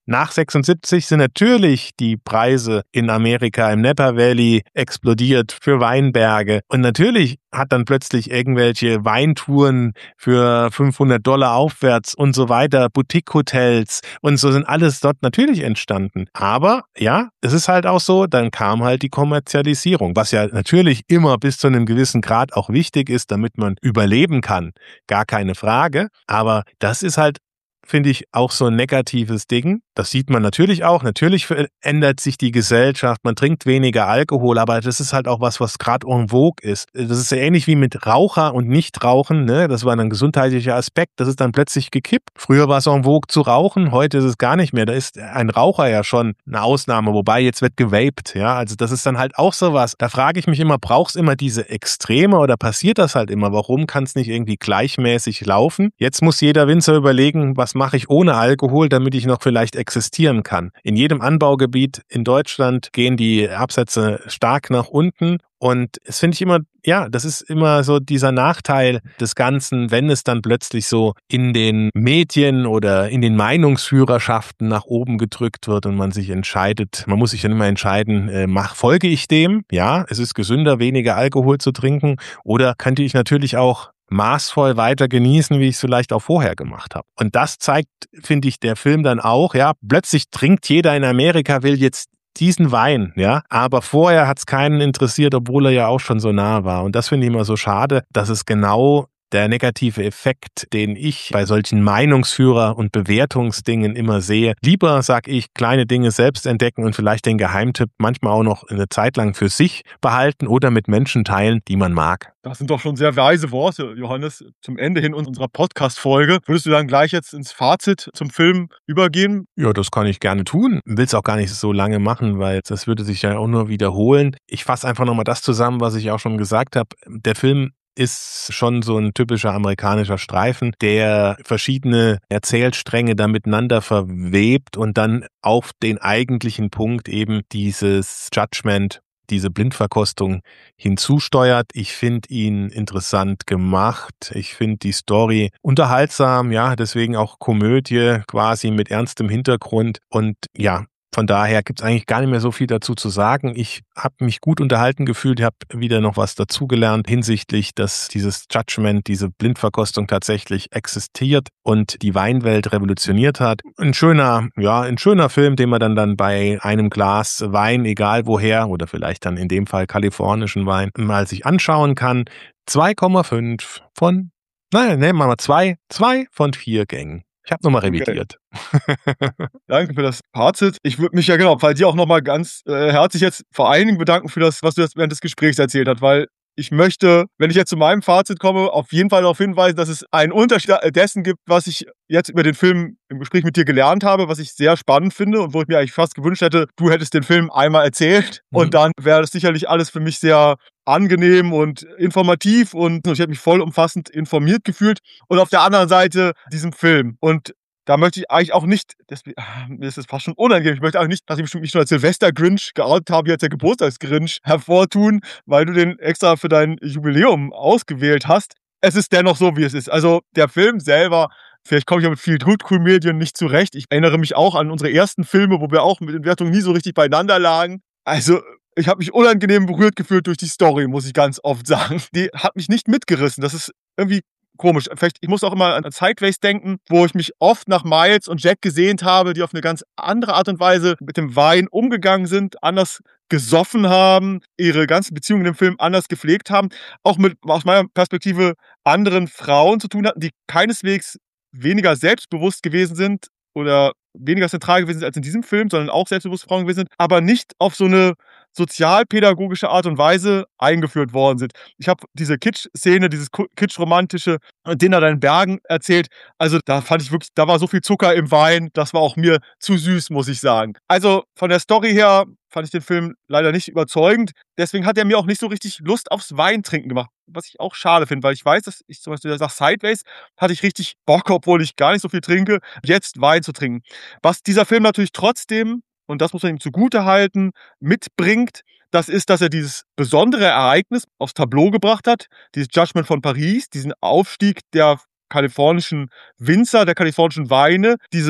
[SPEAKER 1] nach sechsundsiebzig sind natürlich die Preise in Amerika im Napa Valley explodiert für Weinberge. Und natürlich hat dann plötzlich irgendwelche Weintouren für fünfhundert Dollar aufwärts und so weiter, Boutique-Hotels und so sind alles dort natürlich entstanden. Aber ja, es ist halt auch so, dann kam halt die Kommerzialisierung, was ja natürlich immer bis zu einem gewissen Grad auch wichtig ist, damit man überleben kann. Gar keine Frage. Aber das ist halt, finde ich, auch so ein negatives Ding. Das sieht man natürlich auch. Natürlich verändert sich die Gesellschaft. Man trinkt weniger Alkohol, aber das ist halt auch was, was gerade en vogue ist. Das ist ja ähnlich wie mit Raucher und Nichtrauchen, ne? Das war ein gesundheitlicher Aspekt. Das ist dann plötzlich gekippt. Früher war es en vogue zu rauchen, heute ist es gar nicht mehr. Da ist ein Raucher ja schon eine Ausnahme, wobei jetzt wird gewaped, ja? Also das ist dann halt auch sowas. Da frage ich mich immer, braucht es immer diese Extreme oder passiert das halt immer? Warum kann es nicht irgendwie gleichmäßig laufen? Jetzt muss jeder Winzer überlegen, was mache ich ohne Alkohol, damit ich noch vielleicht existieren kann. In jedem Anbaugebiet in Deutschland gehen die Absätze stark nach unten und es finde ich immer, ja, das ist immer so dieser Nachteil des Ganzen, wenn es dann plötzlich so in den Medien oder in den Meinungsführerschaften nach oben gedrückt wird und man sich entscheidet, man muss sich dann immer entscheiden, äh, mach, folge ich dem? Ja, es ist gesünder, weniger Alkohol zu trinken oder könnte ich natürlich auch maßvoll weiter genießen, wie ich es vielleicht auch vorher gemacht habe. Und das zeigt, finde ich, der Film dann auch, ja, plötzlich trinkt jeder in Amerika, will jetzt diesen Wein, ja, aber vorher hat es keinen interessiert, obwohl er ja auch schon so nah war. Und das finde ich immer so schade, dass es genau der negative Effekt, den ich bei solchen Meinungsführer- und Bewertungsdingen immer sehe. Lieber, sag ich, kleine Dinge selbst entdecken und vielleicht den Geheimtipp manchmal auch noch eine Zeit lang für sich behalten oder mit Menschen teilen, die man mag.
[SPEAKER 2] Das sind doch schon sehr weise Worte, Johannes, zum Ende hin unserer Podcast-Folge. Würdest du dann gleich jetzt ins Fazit zum Film übergehen?
[SPEAKER 1] Ja, das kann ich gerne tun. Will es auch gar nicht so lange machen, weil das würde sich ja auch nur wiederholen. Ich fasse einfach nochmal das zusammen, was ich auch schon gesagt habe. Der Film ist schon so ein typischer amerikanischer Streifen, der verschiedene Erzählstränge da miteinander verwebt und dann auf den eigentlichen Punkt eben dieses Judgment, diese Blindverkostung hinzusteuert. Ich finde ihn interessant gemacht. Ich finde die Story unterhaltsam, ja, deswegen auch Komödie quasi mit ernstem Hintergrund und ja, von daher gibt es eigentlich gar nicht mehr so viel dazu zu sagen. Ich habe mich gut unterhalten gefühlt, habe wieder noch was dazugelernt hinsichtlich, dass dieses Judgment, diese Blindverkostung tatsächlich existiert und die Weinwelt revolutioniert hat. Ein schöner, ja, ein schöner Film, den man dann, dann bei einem Glas Wein, egal woher, oder vielleicht dann in dem Fall kalifornischen Wein, mal sich anschauen kann. zwei Komma fünf von, nein, nehmen wir mal zwei, zwei von vier Gängen. Ich habe nochmal revidiert.
[SPEAKER 2] Okay. Danke für das Fazit. Ich würde mich ja genau bei dir auch nochmal ganz äh, herzlich jetzt vor allen Dingen bedanken für das, was du jetzt während des Gesprächs erzählt hast, weil ich möchte, wenn ich jetzt zu meinem Fazit komme, auf jeden Fall darauf hinweisen, dass es einen Unterschied dessen gibt, was ich jetzt über den Film im Gespräch mit dir gelernt habe, was ich sehr spannend finde und wo ich mir eigentlich fast gewünscht hätte, du hättest den Film einmal erzählt mhm. und dann wäre das sicherlich alles für mich sehr angenehm und informativ und ich habe mich vollumfassend informiert gefühlt. Und auf der anderen Seite diesen Film. Und da möchte ich eigentlich auch nicht, das, mir ist das fast schon unangenehm, ich möchte auch nicht, dass ich mich schon als Silvester-Grinch geoutet habe, jetzt der Geburtstags-Grinch hervortun, weil du den extra für dein Jubiläum ausgewählt hast. Es ist dennoch so, wie es ist. Also der Film selber, vielleicht komme ich ja mit viel Trutkool-Medien nicht zurecht. Ich erinnere mich auch an unsere ersten Filme, wo wir auch mit den Wertungen nie so richtig beieinander lagen. Also ich habe mich unangenehm berührt gefühlt durch die Story, muss ich ganz oft sagen. Die hat mich nicht mitgerissen. Das ist irgendwie komisch. Vielleicht, ich muss auch immer an Sideways denken, wo ich mich oft nach Miles und Jack gesehnt habe, die auf eine ganz andere Art und Weise mit dem Wein umgegangen sind, anders gesoffen haben, ihre ganzen Beziehungen im Film anders gepflegt haben, auch mit, aus meiner Perspektive, anderen Frauen zu tun hatten, die keineswegs weniger selbstbewusst gewesen sind oder weniger zentral gewesen sind als in diesem Film, sondern auch selbstbewusste Frauen gewesen sind, aber nicht auf so eine sozialpädagogische Art und Weise eingeführt worden sind. Ich habe diese Kitsch-Szene, dieses kitsch-romantische Dinner in den Bergen erzählt. Also da fand ich wirklich, da war so viel Zucker im Wein, das war auch mir zu süß, muss ich sagen. Also von der Story her fand ich den Film leider nicht überzeugend. Deswegen hat er mir auch nicht so richtig Lust aufs Weintrinken gemacht, was ich auch schade finde, weil ich weiß, dass ich zum Beispiel sage, Sideways hatte ich richtig Bock, obwohl ich gar nicht so viel trinke, jetzt Wein zu trinken. Was dieser Film natürlich trotzdem, und das muss man ihm zugute halten, mitbringt, das ist, dass er dieses besondere Ereignis aufs Tableau gebracht hat, dieses Judgment von Paris, diesen Aufstieg der kalifornischen Winzer, der kalifornischen Weine, diese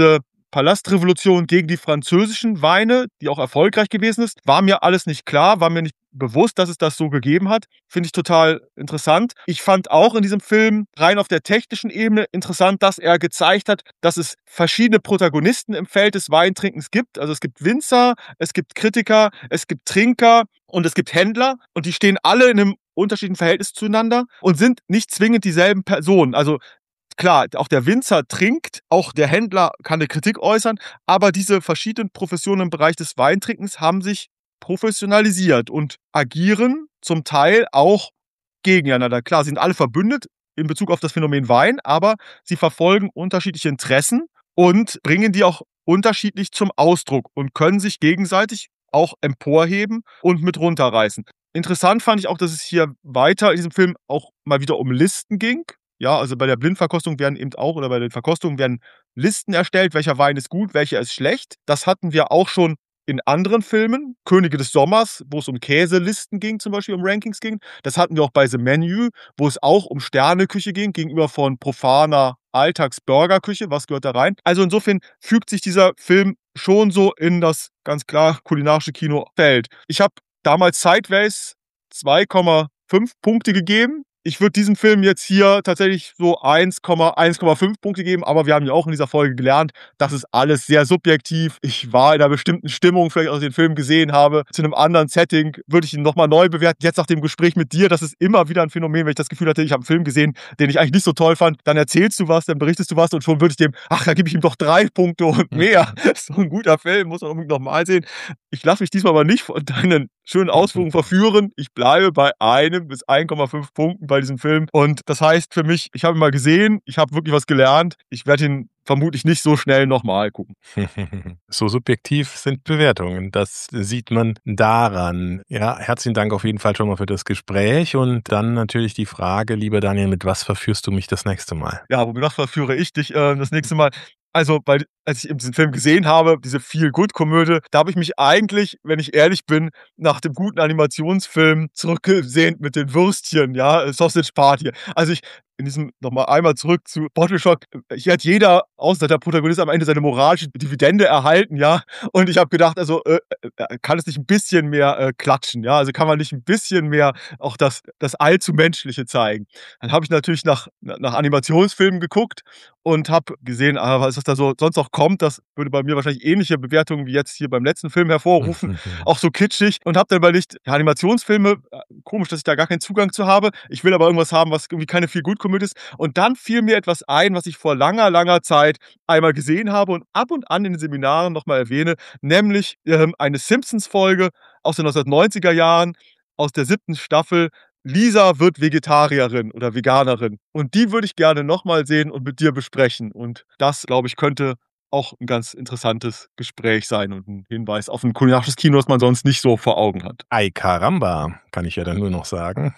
[SPEAKER 2] Palastrevolution gegen die französischen Weine, die auch erfolgreich gewesen ist. War mir alles nicht klar, war mir nicht bewusst, dass es das so gegeben hat. Finde ich total interessant. Ich fand auch in diesem Film rein auf der technischen Ebene interessant, dass er gezeigt hat, dass es verschiedene Protagonisten im Feld des Weintrinkens gibt. Also es gibt Winzer, es gibt Kritiker, es gibt Trinker und es gibt Händler und die stehen alle in einem unterschiedlichen Verhältnis zueinander und sind nicht zwingend dieselben Personen. Also klar, auch der Winzer trinkt, auch der Händler kann eine Kritik äußern, aber diese verschiedenen Professionen im Bereich des Weintrinkens haben sich professionalisiert und agieren zum Teil auch gegeneinander. Klar, sie sind alle verbündet in Bezug auf das Phänomen Wein, aber sie verfolgen unterschiedliche Interessen und bringen die auch unterschiedlich zum Ausdruck und können sich gegenseitig auch emporheben und mit runterreißen. Interessant fand ich auch, dass es hier weiter in diesem Film auch mal wieder um Listen ging. Ja, also bei der Blindverkostung werden eben auch, oder bei den Verkostungen werden Listen erstellt, welcher Wein ist gut, welcher ist schlecht. Das hatten wir auch schon in anderen Filmen, Könige des Sommers, wo es um Käselisten ging, zum Beispiel um Rankings ging. Das hatten wir auch bei The Menu, wo es auch um Sterneküche ging, gegenüber von profaner Alltagsburgerküche. Was gehört da rein? Also insofern fügt sich dieser Film schon so in das ganz klar kulinarische Kinofeld. Ich habe damals Sideways zwei Komma fünf Punkte gegeben. Ich würde diesem Film jetzt hier tatsächlich so eins Komma fünf Punkte geben, aber wir haben ja auch in dieser Folge gelernt, das ist alles sehr subjektiv. Ich war in einer bestimmten Stimmung, vielleicht als ich den Film gesehen habe, zu einem anderen Setting, würde ich ihn nochmal neu bewerten. Jetzt nach dem Gespräch mit dir, das ist immer wieder ein Phänomen, wenn ich das Gefühl hatte, ich habe einen Film gesehen, den ich eigentlich nicht so toll fand, dann erzählst du was, dann berichtest du was und schon würde ich dem, ach, da gebe ich ihm doch drei Punkte und mehr. Das ist so ein guter Film, muss man unbedingt nochmal sehen. Ich lasse mich diesmal aber nicht von deinen schönen Ausführungen verführen. Ich bleibe bei einem bis eins Komma fünf Punkten bei diesem Film. Und das heißt für mich, ich habe ihn mal gesehen, ich habe wirklich was gelernt. Ich werde ihn vermutlich nicht so schnell nochmal gucken.
[SPEAKER 1] So subjektiv sind Bewertungen. Das sieht man daran. Ja, herzlichen Dank auf jeden Fall schon mal für das Gespräch. Und dann natürlich die Frage, lieber Daniel, mit was verführst du mich das nächste Mal?
[SPEAKER 2] Ja, womit was verführe ich dich äh, das nächste Mal? Also, weil, als ich eben diesen Film gesehen habe, diese Feel-Good-Komödie, da habe ich mich eigentlich, wenn ich ehrlich bin, nach dem guten Animationsfilm zurückgesehnt mit den Würstchen, ja, Sausage Party. Also ich, in diesem, nochmal einmal zurück zu Bottle Shock, hier hat jeder, außer der Protagonist, am Ende seine moralische Dividende erhalten, ja, und ich habe gedacht, also, äh, kann es nicht ein bisschen mehr äh, klatschen, ja, also kann man nicht ein bisschen mehr auch das, das allzu Menschliche zeigen. Dann habe ich natürlich nach, nach Animationsfilmen geguckt und habe gesehen, ah, was da so sonst noch kommt, das würde bei mir wahrscheinlich ähnliche Bewertungen wie jetzt hier beim letzten Film hervorrufen, auch so kitschig, und habe dann überlegt, ja, Animationsfilme, komisch, dass ich da gar keinen Zugang zu habe, ich will aber irgendwas haben, was irgendwie keine viel gut Komödie ist, und dann fiel mir etwas ein, was ich vor langer, langer Zeit einmal gesehen habe und ab und an in den Seminaren nochmal erwähne, nämlich ähm, eine Simpsons-Folge aus den neunzehnhundertneunziger Jahren, aus der siebten Staffel, Lisa wird Vegetarierin oder Veganerin. Und die würde ich gerne nochmal sehen und mit dir besprechen. Und das, glaube ich, könnte auch ein ganz interessantes Gespräch sein und ein Hinweis auf ein kulinarisches Kino, das man sonst nicht so vor Augen hat.
[SPEAKER 1] Ay caramba, kann ich ja dann nur noch sagen.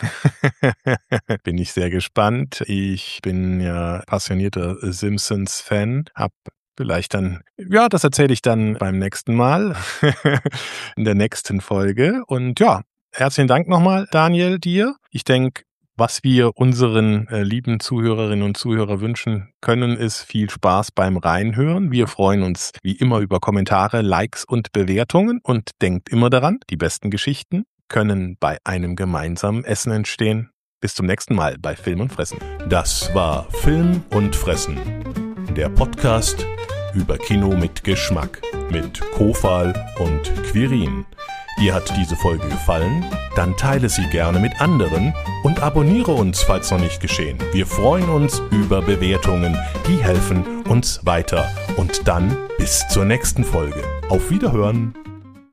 [SPEAKER 1] Bin ich sehr gespannt. Ich bin ja passionierter Simpsons-Fan, hab vielleicht dann, ja, das erzähle ich dann beim nächsten Mal, in der nächsten Folge. Und ja, herzlichen Dank nochmal, Daniel, dir. Ich denke, was wir unseren äh, lieben Zuhörerinnen und Zuhörer wünschen können, ist viel Spaß beim Reinhören. Wir freuen uns wie immer über Kommentare, Likes und Bewertungen. Und denkt immer daran, die besten Geschichten können bei einem gemeinsamen Essen entstehen. Bis zum nächsten Mal bei Film und Fressen.
[SPEAKER 3] Das war Film und Fressen, der Podcast über Kino mit Geschmack mit Kofal und Quirin. Dir hat diese Folge gefallen? Dann teile sie gerne mit anderen und abonniere uns, falls noch nicht geschehen. Wir freuen uns über Bewertungen, die helfen uns weiter. Und dann bis zur nächsten Folge. Auf Wiederhören!